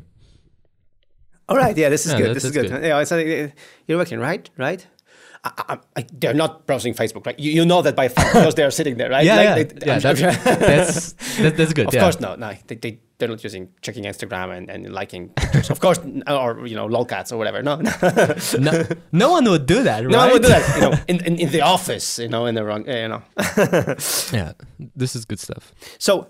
All right. Yeah, this is
yeah,
good.
That,
this is good. good. Yeah, it's, uh, you're working, right? Right? I, I, I, they're not browsing Facebook, right? You, you know that by fact because they're sitting there, right?
Yeah,
like,
yeah.
They,
yeah that's, that's, that, that's good.
Of
yeah.
course, no. no they, they, they're not using, checking Instagram and, and liking pictures. Of course, or, you know, lolcats or whatever. No, no.
no. No one would do that, right?
No one would do that, you know, in, in, in the office, you know, in the wrong, you know.
Yeah, this is good stuff.
So,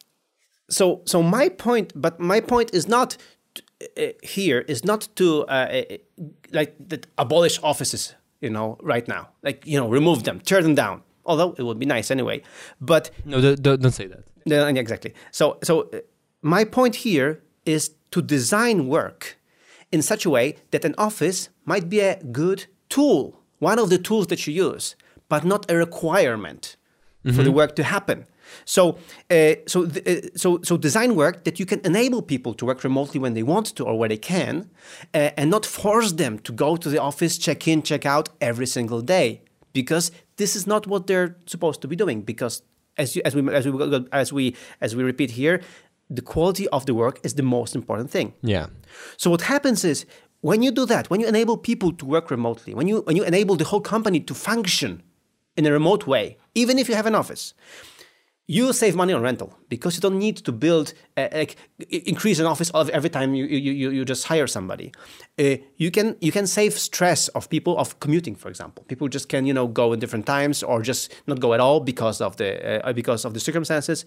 so, so my point, but my point is not uh, here is not to uh, like that abolish offices, you know, right now, like, you know, remove them, tear them down. Although it would be nice anyway, but
no, don't, don't say that.
No, exactly. So, so uh, my point here is to design work in such a way that an office might be a good tool, one of the tools that you use, but not a requirement mm-hmm. for the work to happen. So, uh, so, th- uh, so, so design work that you can enable people to work remotely when they want to or where they can, uh, and not force them to go to the office, check in, check out every single day, because this is not what they're supposed to be doing. Because as you, as we as we as we as we repeat here, the quality of the work is the most important thing.
Yeah.
So what happens is when you do that, when you enable people to work remotely, when you when you enable the whole company to function in a remote way, even if you have an office, you save money on rental because you don't need to build, uh, like increase an office every time you you you, you just hire somebody. Uh, you can you can save stress of people of commuting, for example. People just can you know go in different times or just not go at all because of the uh, because of the circumstances.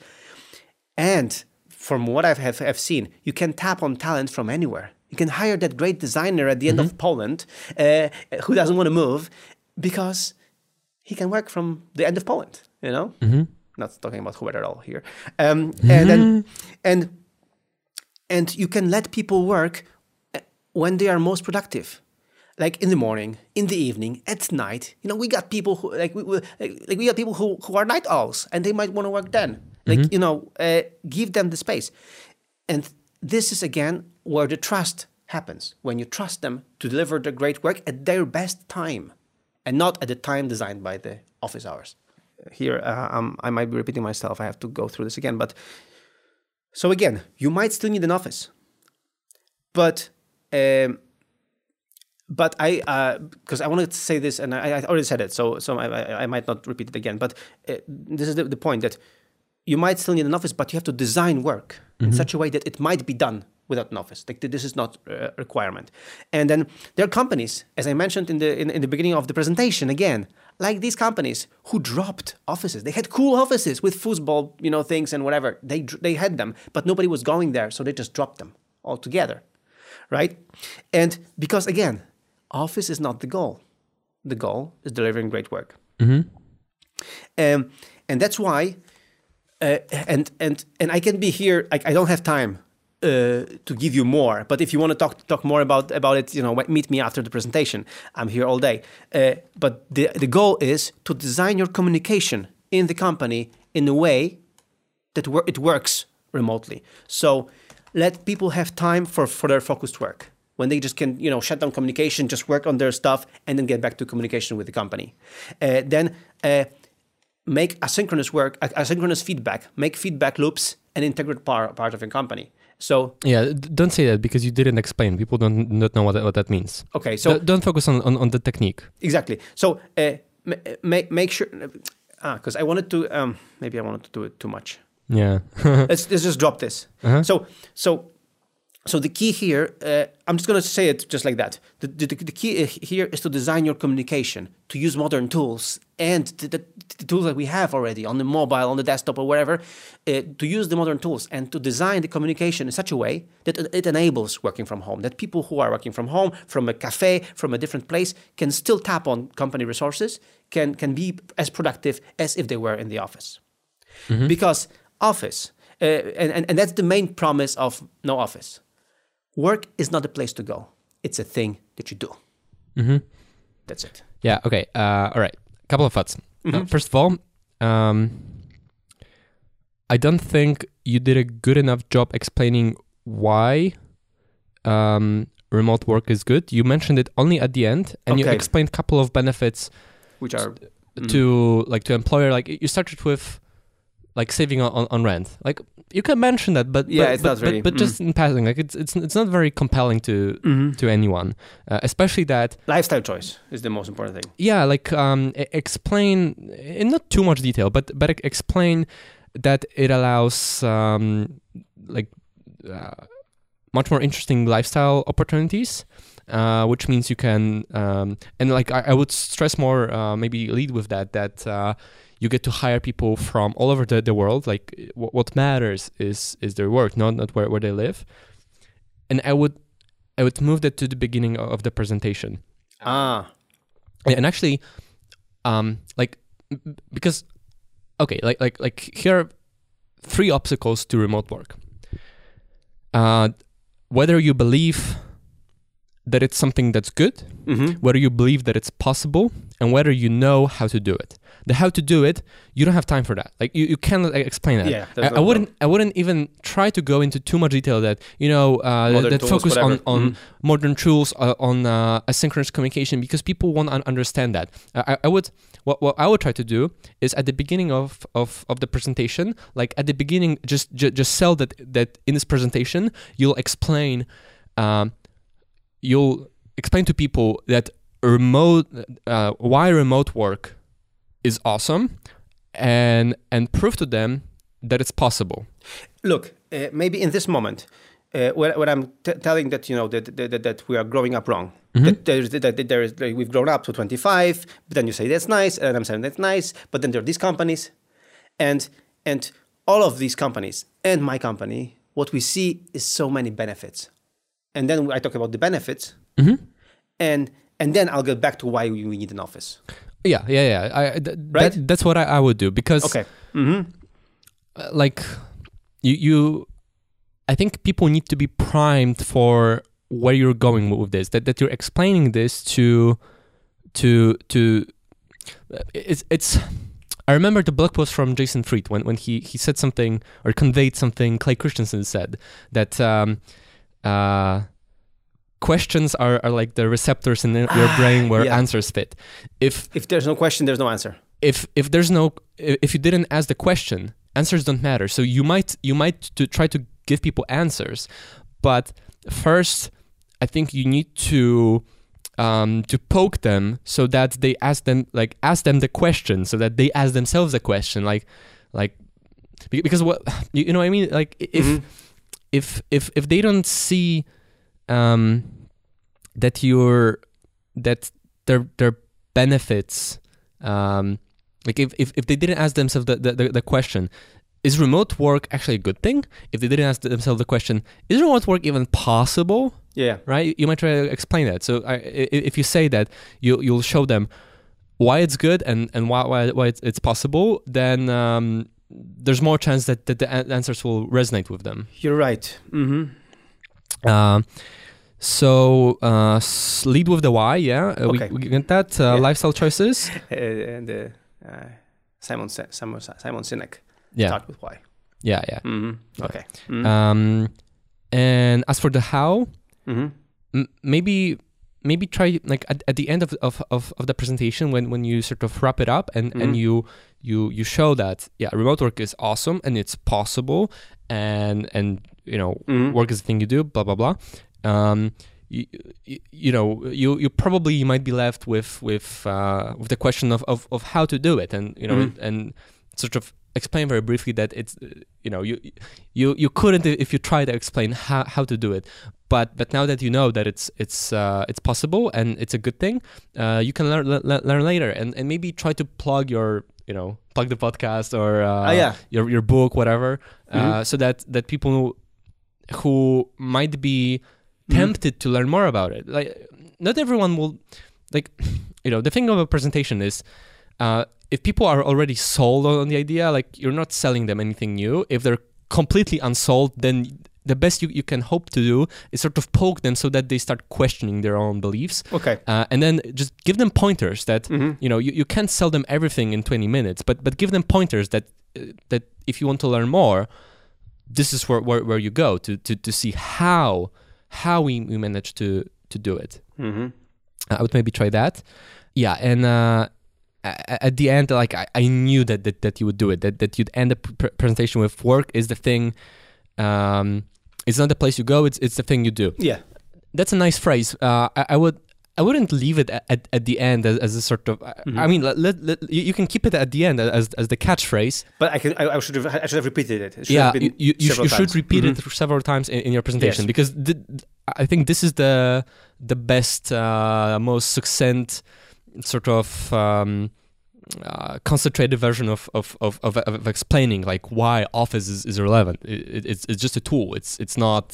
And from what I have have seen, you can tap on talent from anywhere. You can hire that great designer at the end mm-hmm. of Poland uh, who doesn't want to move because he can work from the end of Poland. You know.
Mm-hmm.
Not talking about Hubert at all here, um, mm-hmm. and then and and you can let people work when they are most productive, like in the morning, in the evening, at night. You know, we got people who like we, we like we got people who, who are night owls, and they might want to work then. Like mm-hmm. you know, uh, give them the space, and this is again where the trust happens when you trust them to deliver the great work at their best time, and not at the time designed by the office hours. Here, uh, um, I might be repeating myself. I have to go through this again. But so again, you might still need an office, but um, but I because uh, I wanted to say this, and I, I already said it, so so I, I might not repeat it again. But uh, this is the, the point that you might still need an office, but you have to design work mm-hmm. in such a way that it might be done without an office. Like this is not a requirement. And then there are companies, as I mentioned in the in, in the beginning of the presentation, again. Like these companies who dropped offices. They had cool offices with foosball, you know, things and whatever. They they had them, but nobody was going there, so they just dropped them altogether, right? And because again, office is not the goal. The goal is delivering great work.
Mm-hmm.
Um, and that's why, uh, and and and I can be here. I, I don't have time uh, to give you more. But if you want to talk talk more about about it, you know, meet me after the presentation. I'm here all day. Uh, but the the goal is to design your communication in the company in a way that wor- it works remotely. So let people have time for, for their focused work. When they just can, you know, shut down communication, just work on their stuff, and then get back to communication with the company. Uh, then uh, make asynchronous work, asynchronous feedback, make feedback loops an integral part, part of your company. So
yeah, d- don't say that because you didn't explain. People don't not know what that, what that means.
Okay, so
D- don't focus on, on, on the technique.
Exactly. So uh, make make sure, ah, because I wanted to, um, maybe I wanted to do it too much.
Yeah.
let's let's just drop this.
Uh-huh.
So so. So the key here, uh, I'm just going to say it just like that. The, the, the key here is to design your communication, to use modern tools and the, the, the tools that we have already on the mobile, on the desktop or wherever, uh, to use the modern tools and to design the communication in such a way that it enables working from home, that people who are working from home, from a cafe, from a different place, can still tap on company resources, can, can be as productive as if they were in the office. Mm-hmm. Because office, uh, and, and, and that's the main promise of no office. Work is not a place to go. It's a thing that you do.
Mm-hmm.
That's it.
Yeah, okay. Uh, all right. A couple of thoughts. Mm-hmm. Uh, first of all, um, I don't think you did a good enough job explaining why um, remote work is good. You mentioned it only at the end, and okay. you explained a couple of benefits
which are
to mm-hmm. like to employer. Like you started with like saving on, on rent. Like you can mention that, but
yeah,
but,
it's
but,
not really,
but, but
mm.
just in passing, like it's it's it's not very compelling to mm-hmm. to anyone, uh, especially that
lifestyle choice is the most important thing.
Yeah, like um, explain in not too much detail, but but explain that it allows um, like uh, much more interesting lifestyle opportunities. Uh, which means you can um, and like I, I would stress more, uh, maybe lead with that that. Uh, You get to hire people from all over the, the world. Like w- what matters is is their work, not not where, where they live. And I would I would move that to the beginning of the presentation.
Ah,
and actually, um, like because okay, like like like here are three obstacles to remote work. Uh, whether you believe that it's something that's good, mm-hmm. whether you believe that it's possible, and whether you know how to do it. The how to do it, you don't have time for that. Like you, you cannot like, explain that.
Yeah,
I,
no
I wouldn't. I wouldn't even try to go into too much detail. That you know uh, that tools, focus whatever. on on mm-hmm. modern tools uh, on uh, asynchronous communication because people won't un- understand that. I, I would. What, what I would try to do is at the beginning of, of, of the presentation, like at the beginning, just ju- just sell that that in this presentation you'll explain, um, you'll explain to people that remote uh, why remote work is awesome, and and prove to them that it's possible.
Look, uh, maybe in this moment, uh, when, when I'm t- telling that you know that, that that we are growing up wrong, mm-hmm. that there's that there is like, we've grown up to twenty-five, but then you say that's nice, and I'm saying that's nice, but then there are these companies, and and all of these companies and my company, what we see is so many benefits, and then I talk about the benefits,
mm-hmm.
and and then I'll get back to why we need an office.
Yeah, yeah, yeah. I, th-
right?
that, that's what I, I would do because,
okay. mm-hmm.
uh, like, you, you, I think people need to be primed for where you're going with this. That that you're explaining this to, to, to. It's it's. I remember the blog post from Jason Fried when when he he said something or conveyed something. Clay Christensen said that. Um, uh, Questions are, are like the receptors in the, your brain where
yeah.
answers fit. If
if there's no question, there's no answer.
If if there's no if you didn't ask the question, answers don't matter. So you might you might to try to give people answers, but first, I think you need to um, to poke them so that they ask them like ask them the question so that they ask themselves the question like like because what you, you know what I mean like if mm-hmm. if if if they don't see. Um, that you're that their their benefits, um, like if, if, if they didn't ask themselves the, the, the question, is remote work actually a good thing? If they didn't ask themselves the question, is remote work even possible?
Yeah,
right. You might try to explain that. So I, if you say that, you you'll show them why it's good and, and why why why it's, it's possible. Then um, there's more chance that, that the a- answers will resonate with them.
You're right. Mm-hmm.
Uh, so uh, s- lead with the why, yeah. Uh,
Okay.
we, we get that. Uh,
Yeah.
Lifestyle choices.
Uh, and uh, uh, Simon Se- Simon Simon Sinek.
Yeah,
Start with why.
yeah, yeah.
Mm-hmm. Okay. Mm-hmm.
Um, and as for the how,
mm-hmm.
m- maybe maybe try like at, at the end of, of, of, of the presentation when, when you sort of wrap it up and,
Mhm.
and you you you show that yeah remote work is awesome and it's possible and and you know
Mhm.
work is the thing you do, blah blah blah. Um, you, you, you know you you probably might be left with with uh, with the question of, of, of how to do it, and you know
Mhm.
and sort of explain very briefly that it's uh, you know you you you couldn't if you try to explain how, how to do it, but but now that you know that it's it's uh, it's possible and it's a good thing, uh, you can learn le- learn later and, and maybe try to plug your you know plug the podcast or uh,
Ah, yeah.
your your book, whatever, uh,
Mhm.
so that that people who might be
Mhm.
tempted to learn more about it, like not everyone will, like you know the thing of a presentation is uh, if people are already sold on the idea, like you're not selling them anything new. If they're completely unsold, then the best you, you can hope to do is sort of poke them so that they start questioning their own beliefs.
Okay.
Uh, and then just give them pointers that,
Mhm.
you know, you, you can't sell them everything in twenty minutes, but but give them pointers that uh, that if you want to learn more, this is where, where, where you go to, to, to see how how we, we manage to, to do it.
Mm-hmm.
I would maybe try that. Yeah, and uh, a- at the end, like I, I knew that, that that you would do it. That that you'd end the pr- presentation with work is the thing. Um, it's not the place you go. It's it's the thing you do.
Yeah.
That's a nice phrase. Uh, I, I would I wouldn't leave it at, at, at the end as, as a sort of.
Mhm.
I mean, let, let, let- you, you can keep it at the end as as the catchphrase.
But I can. I, I should have. I should have repeated it. It should
Yeah,
have been
you you, you, sh-
several
you should
times.
repeat
Mhm.
it several times in, in your presentation
Yes.
because th- I think this is the the best, uh, most succinct sort of um, uh, concentrated version of of, of of of explaining like why Office is, is relevant. It, it, it's it's just a tool. It's it's not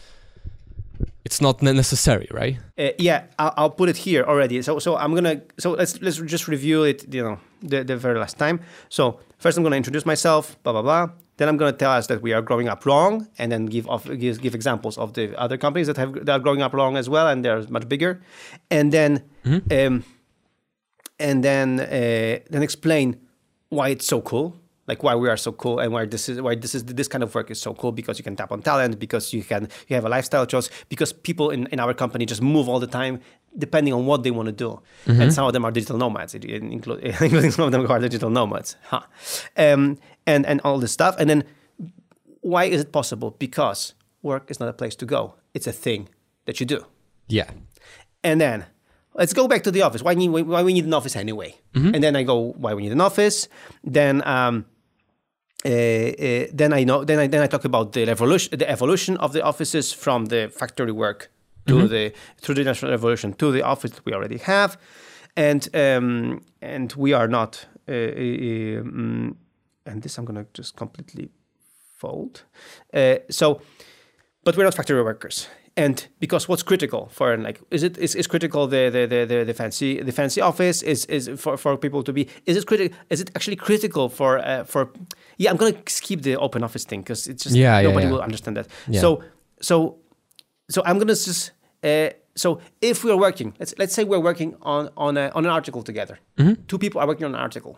it's not ne- necessary, right?
Uh, yeah, I'll, I'll put it here already. So, so I'm gonna. So let's let's just review it. You know, the the very last time. So first, I'm gonna introduce myself. Blah blah blah. Then I'm gonna tell us that we are growing up wrong, and then give off give, give examples of the other companies that have that are growing up wrong as well, and they're much bigger. And then, um, and then uh, then explain why it's so cool. Like why we are so cool and why this is why this is this kind of work is so cool, because you can tap on talent, because you can you have a lifestyle choice, because people in, in our company just move all the time depending on what they want to do, and some of them are digital nomads, including including some of them who are digital nomads, huh. um, and and all this stuff. And then why is it possible? Because work is not a place to go; it's a thing that you do.
Yeah.
And then let's go back to the office. Why need why we need an office anyway? And then I go, why we need an office? Then um, uh, uh, then I know. Then I then I talk about the evolution, the evolution of the offices from the factory work to the through the industrial revolution to the office that we already have, and um, and we are not. Uh, uh, um, and this I'm gonna just completely fold. Uh, so, but we're not factory workers. And because what's critical for like is it is, is critical the, the the the the fancy the fancy office is is for, for people to be is it critical is it actually critical for uh, for yeah I'm gonna skip the open office thing because it's just
Yeah, yeah,
nobody
yeah.
will understand that.
Yeah.
So so so I'm gonna just uh, so if we're working let's let's say we're working on on a, on an article together. Two people are working on an article.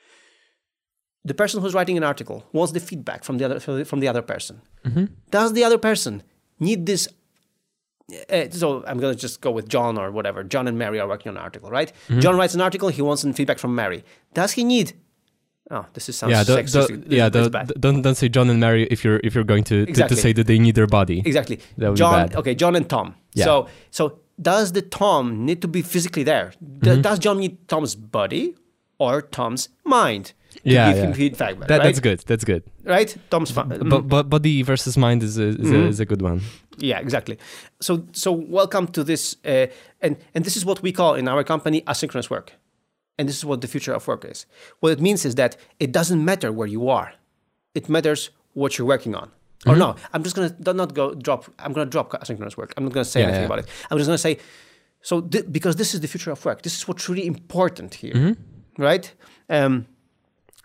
The person who's writing an article wants the feedback from the other from the other person. Does the other person need this? Uh, so I'm going to just go with John or whatever. John and Mary are working on an article, right? John writes an article. He wants some feedback from Mary. Does he need? Oh, this is sounds
Yeah, don't,
sexist.
don't,
This-
yeah.
this is
Don't,
bad.
don't don't say John and Mary if you're if you're going to, to,
Exactly.
to say that they need their body.
Exactly.
That would be
John.
bad.
Okay, John and Tom.
Yeah.
So so does the Tom need to be physically there? D-
Mm-hmm.
Does John need Tom's body or Tom's mind to
Yeah,
give
yeah.
him feedback?
That,
right?
That's good. That's good.
Right? Tom's fine.
But, but body versus mind is a, is,
Mm-hmm.
a, is a good one.
Yeah, exactly. So, so welcome to this, uh, and and this is what we call in our company asynchronous work, and this is what the future of work is. What it means is that it doesn't matter where you are; it matters what you're working on. Or no, I'm just gonna do not go drop. I'm gonna drop asynchronous work. I'm not gonna say
Yeah,
anything
yeah.
about it. I'm just gonna say, so th- because this is the future of work. This is what's really important here, right? Um,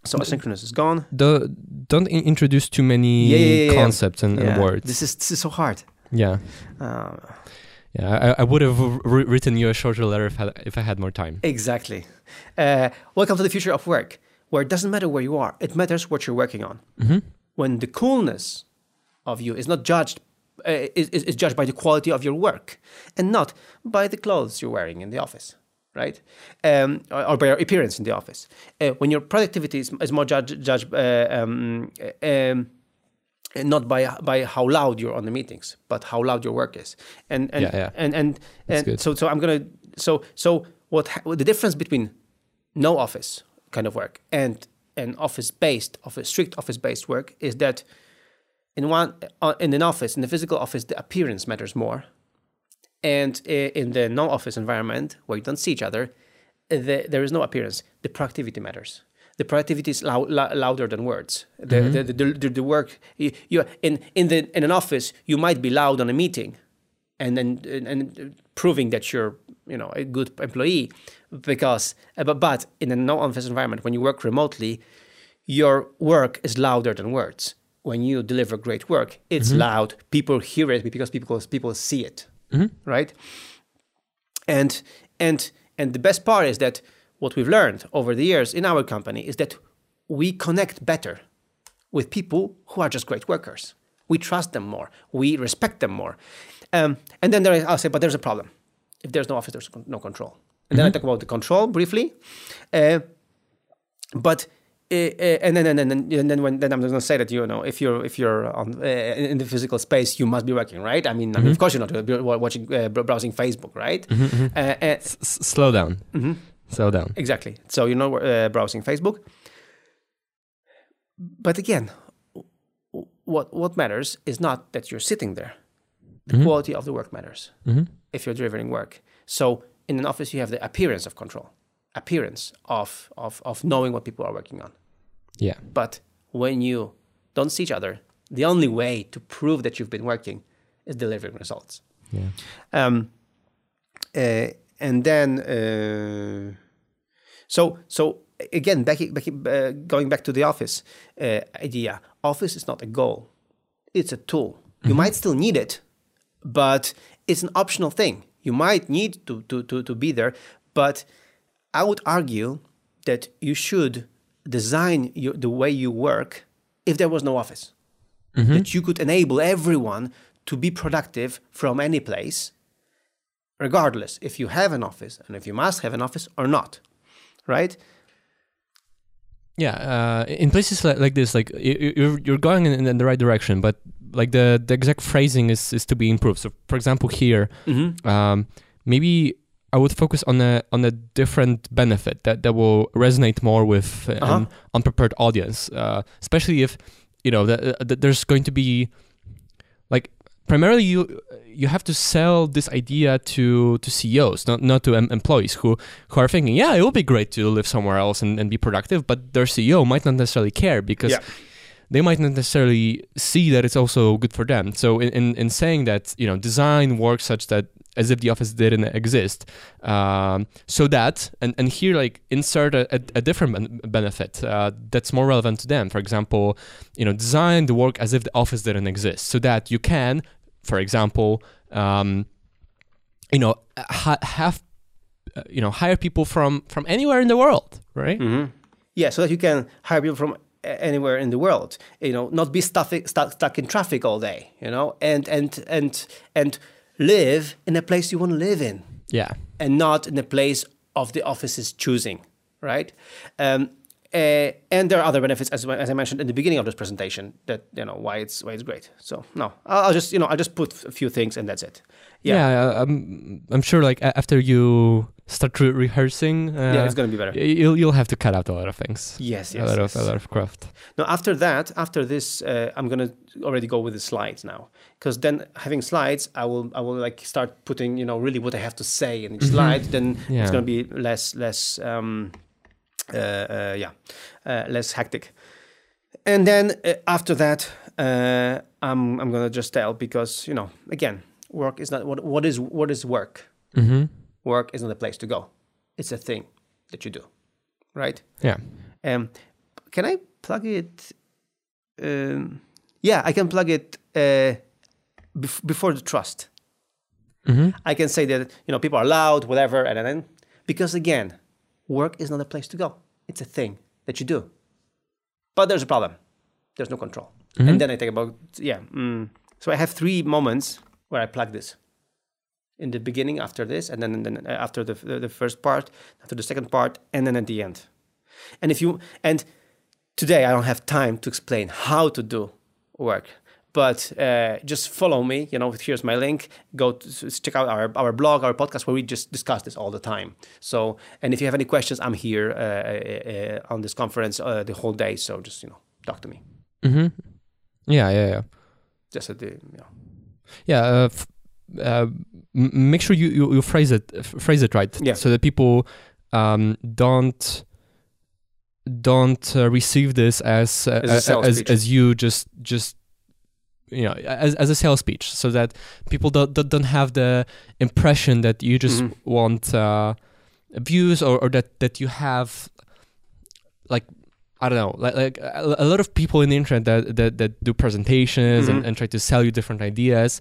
So asynchronous is gone.
The, don't in- introduce too many
Yeah, yeah, yeah,
concepts and,
yeah.
and words.
This is this is so hard.
Yeah.
Uh,
Yeah, I, I would have r- written you a shorter letter if, I, if I had more time.
exactly. Uh, welcome to the future of work, where it doesn't matter where you are. It matters what you're working on.
Mm-hmm.
When the coolness of you is not judged, uh, is, is judged by the quality of your work and not by the clothes you're wearing in the office, right? Um, or, or by your appearance in the office. Uh, when your productivity is, is more judged, judged uh, um, um, not by by how loud you're on the meetings, but how loud your work is, and and
Yeah, yeah.
and and, and
good.
so so I'm gonna so so what ha- the difference between no office kind of work and an office based office strict office based work is that in one uh, in an office in the physical office the appearance matters more, and uh, in the no office environment where you don't see each other, uh, the, there is no appearance. The productivity matters. The productivity is lou- lou- louder than words. The,
Mm-hmm.
the, the, the, the work you, you in in the in an office you might be loud on a meeting, and then and, and proving that you're you know a good employee, because uh, but, but in a no office environment when you work remotely, your work is louder than words. When you deliver great work, it's
Mm-hmm.
loud. People hear it because people people see it,
Mm-hmm.
right? And and and the best part is that what we've learned over the years in our company is that we connect better with people who are just great workers. We trust them more. We respect them more. Um, and then there is, I'll say, but there's a problem. If there's no office, there's no control. And then I talk about the control briefly. Uh, but uh, uh, and then and then and then when then I'm going to say that you know if you're if you're on uh, in the physical space, you must be working, right? I mean, I mean of course you're not uh, watching uh, browsing Facebook, right? Uh, uh,
S- s- slow down. Slow down.
Exactly. So you're not uh, browsing Facebook. But again, w- what what matters is not that you're sitting there. The quality of the work matters if you're delivering work. So in an office, you have the appearance of control, appearance of, of, of knowing what people are working on.
Yeah.
But when you don't see each other, the only way to prove that you've been working is delivering results.
Yeah.
Um, uh, and then, uh, so so again, back, back uh, going back to the office uh, idea. Office is not a goal; it's a tool. You might still need it, but it's an optional thing. You might need to to to, to be there, but I would argue that you should design your, the way you work if there was no office. That you could enable everyone to be productive from any place, regardless if you have an office and if you must have an office or not, right?
Yeah, uh, in places like, like this, like you, you're you're going in, in the right direction, but like the, the exact phrasing is, is to be improved. So, for example, here,
Mm-hmm.
um, maybe I would focus on a on a different benefit that, that will resonate more with an
Uh-huh.
unprepared audience, uh, especially if you know that, that there's going to be like primarily you you have to sell this idea to to C E Os, not not to em- employees who who are thinking, yeah, it would be great to live somewhere else and, and be productive, but their C E O might not necessarily care because
Yeah.
they might not necessarily see that it's also good for them. So in, in, in saying that, you know, design works such that as if the office didn't exist, um, so that, and, and here like insert a, a, a different ben- benefit uh, that's more relevant to them. For example, you know, design the work as if the office didn't exist so that you can, for example, um, you know, ha- have, uh, you know, hire people from, from anywhere in the world, right?
Mm-hmm. Yeah, so that you can hire people from a- anywhere in the world, you know, not be stuck, stuck, stuck in traffic all day, you know, and, and, and, and live in a place you want to live in.
Yeah.
And not in a place of the office's choosing, right? Um, uh, and there are other benefits, as, as I mentioned in the beginning of this presentation, that you know why it's why it's great. So no, I'll, I'll just you know I'll just put a few things and that's it. Yeah,
Yeah, I'm I'm sure like a- after you start re- rehearsing, uh,
yeah, it's gonna be better.
y- you'll you'll have to cut out a lot of things.
Yes,
a
yes,
lot
yes.
of a lot of craft.
Now after that, after this, uh, I'm gonna already go with the slides now, because then having slides, I will I will like start putting you know really what I have to say in each slide. Then
Yeah.
it's gonna be less less um, uh, uh, yeah uh, less hectic. And then uh, after that, uh, I'm I'm gonna just tell because you know again, work is not what what is what is work.
Mm-hmm.
Work is not a place to go. It's a thing that you do, right?
Yeah.
Um, can I plug it? Um, yeah, I can plug it uh, bef- before the trust.
Mm-hmm.
I can say that, you know, people are loud, whatever, and then, because again, work is not a place to go. It's a thing that you do. But there's a problem. There's no control.
Mm-hmm.
And then I think about, yeah. Mm. So I have three moments where I plug this. In the beginning, after this, and then, and then after the, the the first part, after the second part, and then at the end. And if you, and today I don't have time to explain how to do work. But uh, just follow me, you know, here's my link. Go to, check out our, our blog, our podcast, where we just discuss this all the time. So, and if you have any questions, I'm here uh, uh, on this conference uh, the whole day. So just, you know, talk to me.
Mm-hmm. Yeah, yeah, yeah.
Just at the, you know.
Yeah, uh, f- uh, m- make sure you, you, you phrase it f- phrase it right.
Yeah.
So that people um, don't don't uh, receive this as uh,
As a sales
as,
pitch.
as you just just you know as as a sales speech, so that people don't don't don't have the impression that you just
Mhm.
want uh, views or, or that that you have like I don't know like like a, a lot of people in the internet that that, that do presentations
Mhm.
and, and try to sell you different ideas.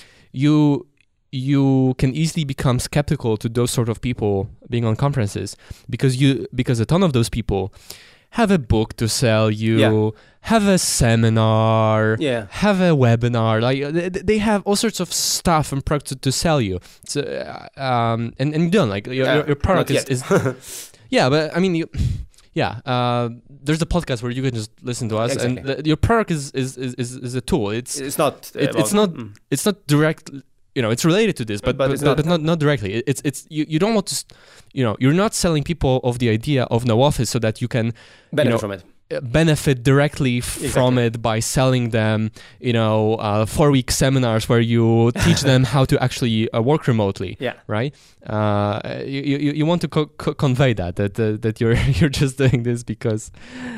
You you can easily become skeptical to those sort of people being on conferences because you because a ton of those people have a book to sell you,
Yeah.
have a seminar,
Yeah.
have a webinar, like they, they have all sorts of stuff and products to, to sell you. So, uh, um, and and you don't like your,
Yeah,
your, your product
not
is,
yet.
is yeah, but I mean you. Yeah, uh, there's a podcast where you can just listen to us,
Exactly.
and the, your product is is, is is is a tool. It's
It's not. Uh,
It- it's
about-
not-
mm.
it's not direct. You know, it's related to this, but
But
but,
it's
but,
not-
but not not directly. It- It's it's you, you don't want to, s- you know, you're not selling people of the idea of no office so that you can
Benefit
know,
from it.
uh, benefit directly f- from
Exactly.
it by selling them, you know, uh, four week seminars where you teach them how to actually uh, work remotely.
Yeah.
Right? Uh, you, you you want to co- co- convey that that uh, that you're you're just doing this because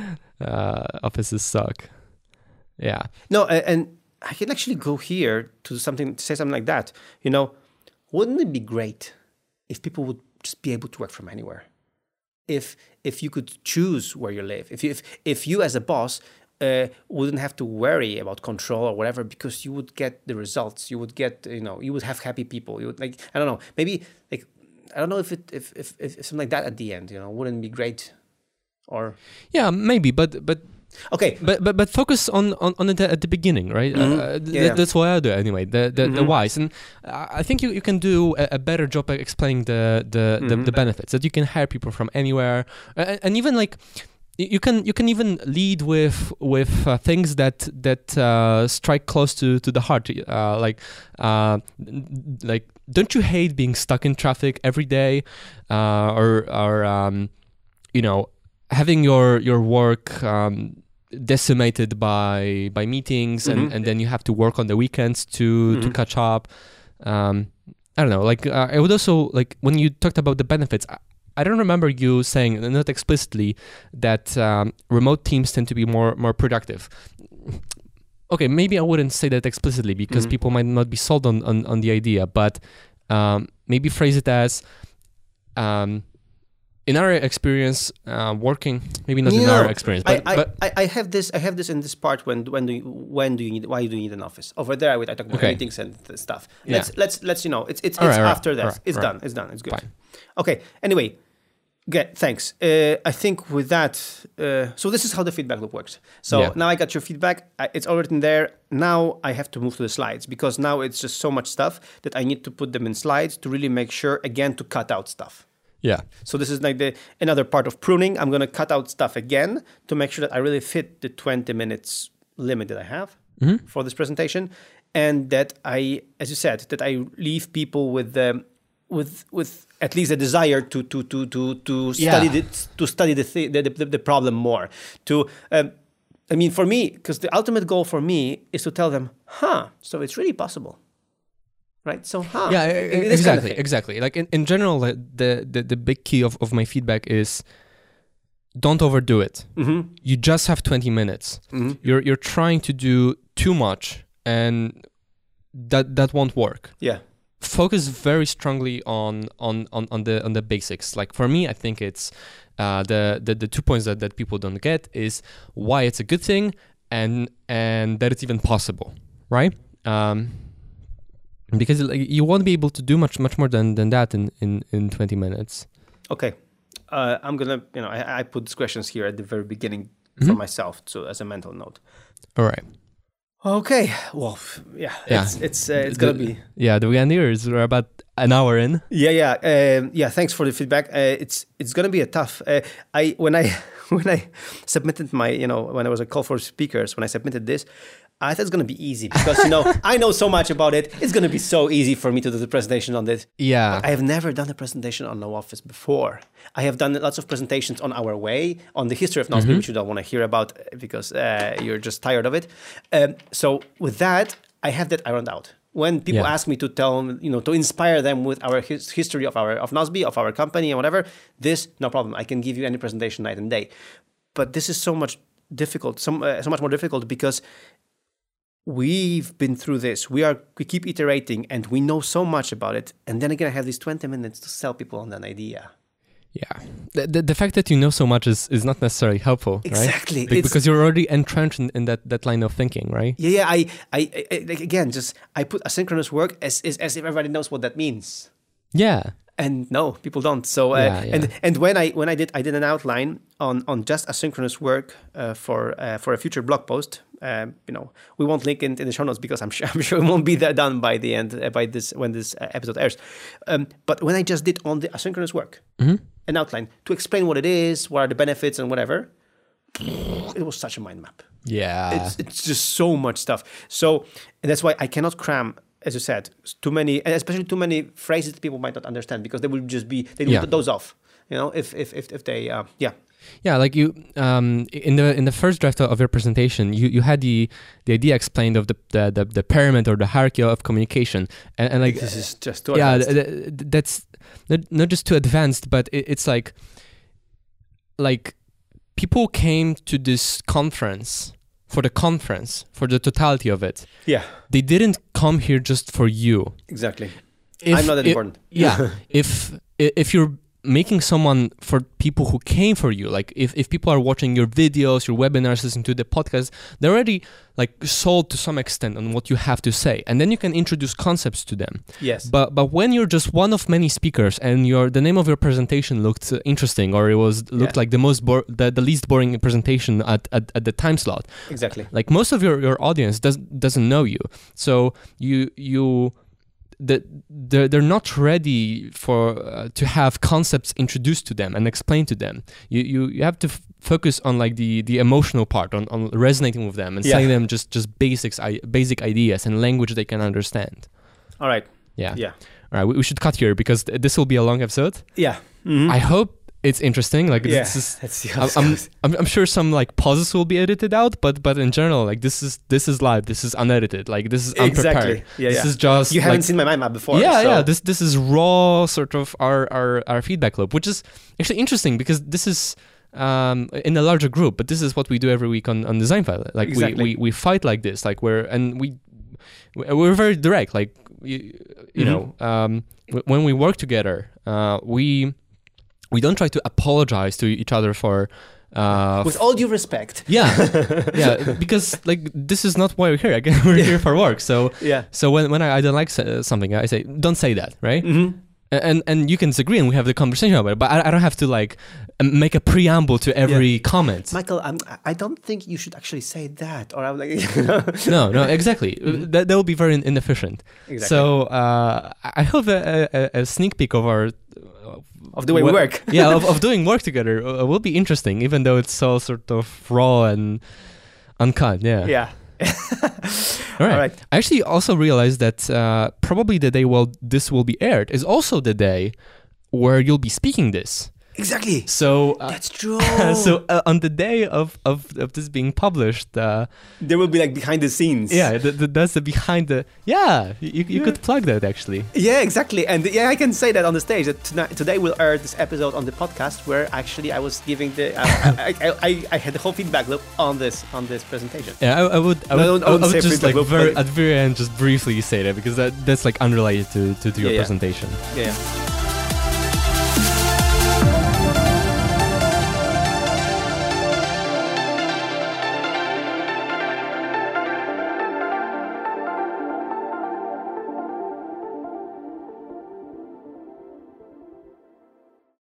uh, offices suck. Yeah.
No, a- and I can actually go here to something to say something like that. You know, wouldn't it be great if people would just be able to work from anywhere? If if you could choose where you live, if you, if if you as a boss uh, wouldn't have to worry about control or whatever, because you would get the results, you would get, you know, you would have happy people. You would, like, I don't know, maybe like I don't know if it if if, if something like that at the end, you know, wouldn't it be great? Or
Yeah, maybe, but but
okay,
But but but focus on on, on it at the beginning, right?
Mhm.
Uh, th-
Yeah, yeah.
That's what I do anyway. The the, the
Mhm.
whys, and uh, I think you, you can do a, a better job at explaining the the, the
Mhm.
the benefits that you can hire people from anywhere, uh, and even like y- you can you can even lead with with uh, things that that uh, strike close to, to the heart, uh, like uh, n- like don't you hate being stuck in traffic every day, uh, or or um, you know having your your work um, decimated by by meetings and,
Mhm.
and then you have to work on the weekends to to
Mhm.
catch up. Um, I don't know. Like uh, I would also like when you talked about the benefits. I, I don't remember you saying, not explicitly, that um, remote teams tend to be more more productive. Okay, maybe I wouldn't say that explicitly because
Mhm.
people might not be sold on on, on the idea, but um, maybe phrase it as. Um, in our experience, uh, working maybe not in
No,
our experience, but,
I, I,
but
I, I have this. I have this in this part. When when do you, when do you need? Why do you need an office? Over there, I, would- I talk about
Okay.
meetings and th- stuff.
Yeah.
Let's let's let's you know. It's it's,
All
it's
right, all right,
after that.
all right,
it's
all right.
done. It's done. It's good.
Fine.
Okay. Anyway, good. Thanks. Uh, I think with that. Uh, so this is how the feedback loop works. So
Yeah.
now I got your feedback. I, it's all written there. Now I have to move to the slides because now it's just so much stuff that I need to put them in slides to really make sure again to cut out stuff.
yeah,
So this is like the another part of pruning. I'm going to cut out stuff again to make sure that I really fit the twenty minutes limit that I have
Mhm.
for this presentation, and that I, as you said, that I leave people with um, with with at least a desire to to to to to
Yeah.
study the, to study the, thi- the the the problem more. To um, I mean, for me, because the ultimate goal for me is to tell them, huh, so it's really possible. Right. So, huh.
yeah,
it-
e-
it is kind of
exactly,
thing.
exactly. Like in, in general, like, the, the the big key of, of my feedback is don't overdo it.
Mhm.
You just have twenty minutes.
Mhm.
You're you're trying to do too much, and that that won't work.
Yeah.
focus very strongly on on on, on the on the basics. Like for me, I think it's uh, the, the the two points that, that people don't get is why it's a good thing and and that it's even possible, right? Um, because like, you won't be able to do much much more than, than that in, in, in twenty minutes.
Okay, uh, I'm gonna you know I, I put these questions here at the very beginning
Mm-hmm.
for myself, so as a mental note.
All right.
Okay. Well, yeah,
Yeah.
it's it's uh, it's gonna be.
Yeah, the end here is we're about an hour in.
Yeah, yeah, um, yeah. Thanks for the feedback. Uh, it's it's gonna be a tough. Uh, I when I when I submitted my you know when I was a call for speakers when I submitted this, I thought it's gonna be easy because you know I know so much about it. It's gonna be so easy for me to do the presentation on this.
Yeah.
But I have never done a presentation on No Office before. I have done lots of presentations on our way, on the history of Nozbe,
Mm-hmm.
which you don't want to hear about because uh, you're just tired of it. Um, so with that, I have that ironed out. When people
Yeah.
ask me to tell, you know, to inspire them with our his- history of our of Nozbe, of our company and whatever, this, no problem. I can give you any presentation night and day. But this is so much difficult, so, uh, so much more difficult because we've been through this. We are we keep iterating and we know so much about it. And then again, I have these twenty minutes to sell people on an idea.
Yeah. The, the, the fact that you know so much is, is not necessarily helpful,
Exactly.
right? Be-
It's-
because you're already entrenched in, in that, that line of thinking, right?
Yeah, yeah. I, I, I like again, just I put asynchronous work as, as as if everybody knows what that means.
Yeah.
And no, people don't. So uh,
Yeah, yeah.
and and when I when I did I did an outline on on just asynchronous work uh, for uh, for a future blog post. Um, you know, we won't link it in the show notes because I'm sure I'm sure it won't be that done by the end uh, by this when this uh, episode airs. Um, but when I just did on the asynchronous work,
Mm-hmm.
an outline to explain what it is, what are the benefits, and whatever, it was such a mind map.
Yeah.
It's it's just so much stuff. So and that's why I cannot cram, as you said, too many, and especially too many phrases that people might not understand because they will just be they will
Yeah.
doze off. You know, if if if, if they uh, yeah.
Yeah, like you um, in the in the first draft of your presentation, you, you had the, the idea explained of the, the, the, the pyramid or the hierarchy of communication, and, and like
This is just too
yeah,
advanced.
th- th- that's not, not just too advanced, but it, it's like like people came to this conference for the conference for the totality of it.
Yeah,
They didn't come here just for you.
exactly.
If-
I'm not that
if-
important.
Yeah, if if you're making someone for people who came for you, like if, if people are watching your videos, your webinars, listening to the podcast, they're already like sold to some extent on what you have to say, and then you can introduce concepts to them.
Yes.
But but when you're just one of many speakers and your the name of your presentation looked uh, interesting, or it was looked
Yeah.
like the most bo- the, the least boring presentation at, at, at the time slot,
Exactly.
like most of your, your audience does doesn't know you, so you you the, they're, they're not ready for uh, to have concepts introduced to them and explained to them. You you, you have to f- focus on like the, the emotional part, on, on resonating with them and
Yeah.
telling them just just basics I, basic ideas and language they can understand.
All right.
Yeah.
Yeah.
All right. We, we should cut here because th- this will be a long episode.
Yeah. Mhm.
I hope it's interesting. Like
yeah.
this is.
Let's see how
I'm,
this
I'm,
goes.
I'm I'm sure some like pauses will be edited out, but but in general, like this is this is live. This is unedited. Like this is unprepared.
Exactly. Yeah,
this
yeah.
is just
You haven't
like,
seen my mind map before.
yeah,
so.
yeah. This this is raw sort of our, our our feedback loop, which is actually interesting because this is um in a larger group, but this is what we do every week on on Design File. Like
Exactly.
we, we we fight like this. Like we're and we we're very direct. Like you, you
Mhm.
know um w- when we work together, uh we we don't try to apologize to each other for. Uh,
With all due respect.
yeah, yeah, because like this is not why we're here. Again, we're here for work. So,
Yeah.
so when when I, I don't like s- something, I say, don't say that, right?
Mm-hmm.
And and you can disagree, and we have the conversation about it. But I, I don't have to like um, make a preamble to every comment.
Michael, I'm, I don't think you should actually say that. Or I'm like,
No, no, exactly. That that will be very inefficient.
Exactly.
So uh, I hope a, a, a sneak peek of our
Of the way we
wo-
work.
yeah, of, of doing work together uh, will be interesting, even though it's so sort of raw and uncut. Yeah.
Yeah.
All right.
All right.
I actually also realized that uh, probably the day well this will be aired is also the day where you'll be speaking this.
Exactly.
So uh,
That's true.
so uh, on the day of, of, of this being published, uh,
there will be like behind the scenes.
yeah, th- th- that's the behind the yeah. You, you
Yeah.
could plug that actually.
Yeah, exactly. And yeah, I can say that on the stage that tonight, today we'll air this episode on the podcast where actually I was giving the uh, I, I, I, I had the whole feedback loop on this on this presentation.
Yeah, I, I would I
No,
would,
don't-
I would,
don't
I would
say
just
feedback
like
loop,
very
but-
at the very end just briefly say that because that that's like unrelated to to, to your
Yeah, yeah.
presentation.
Yeah. yeah.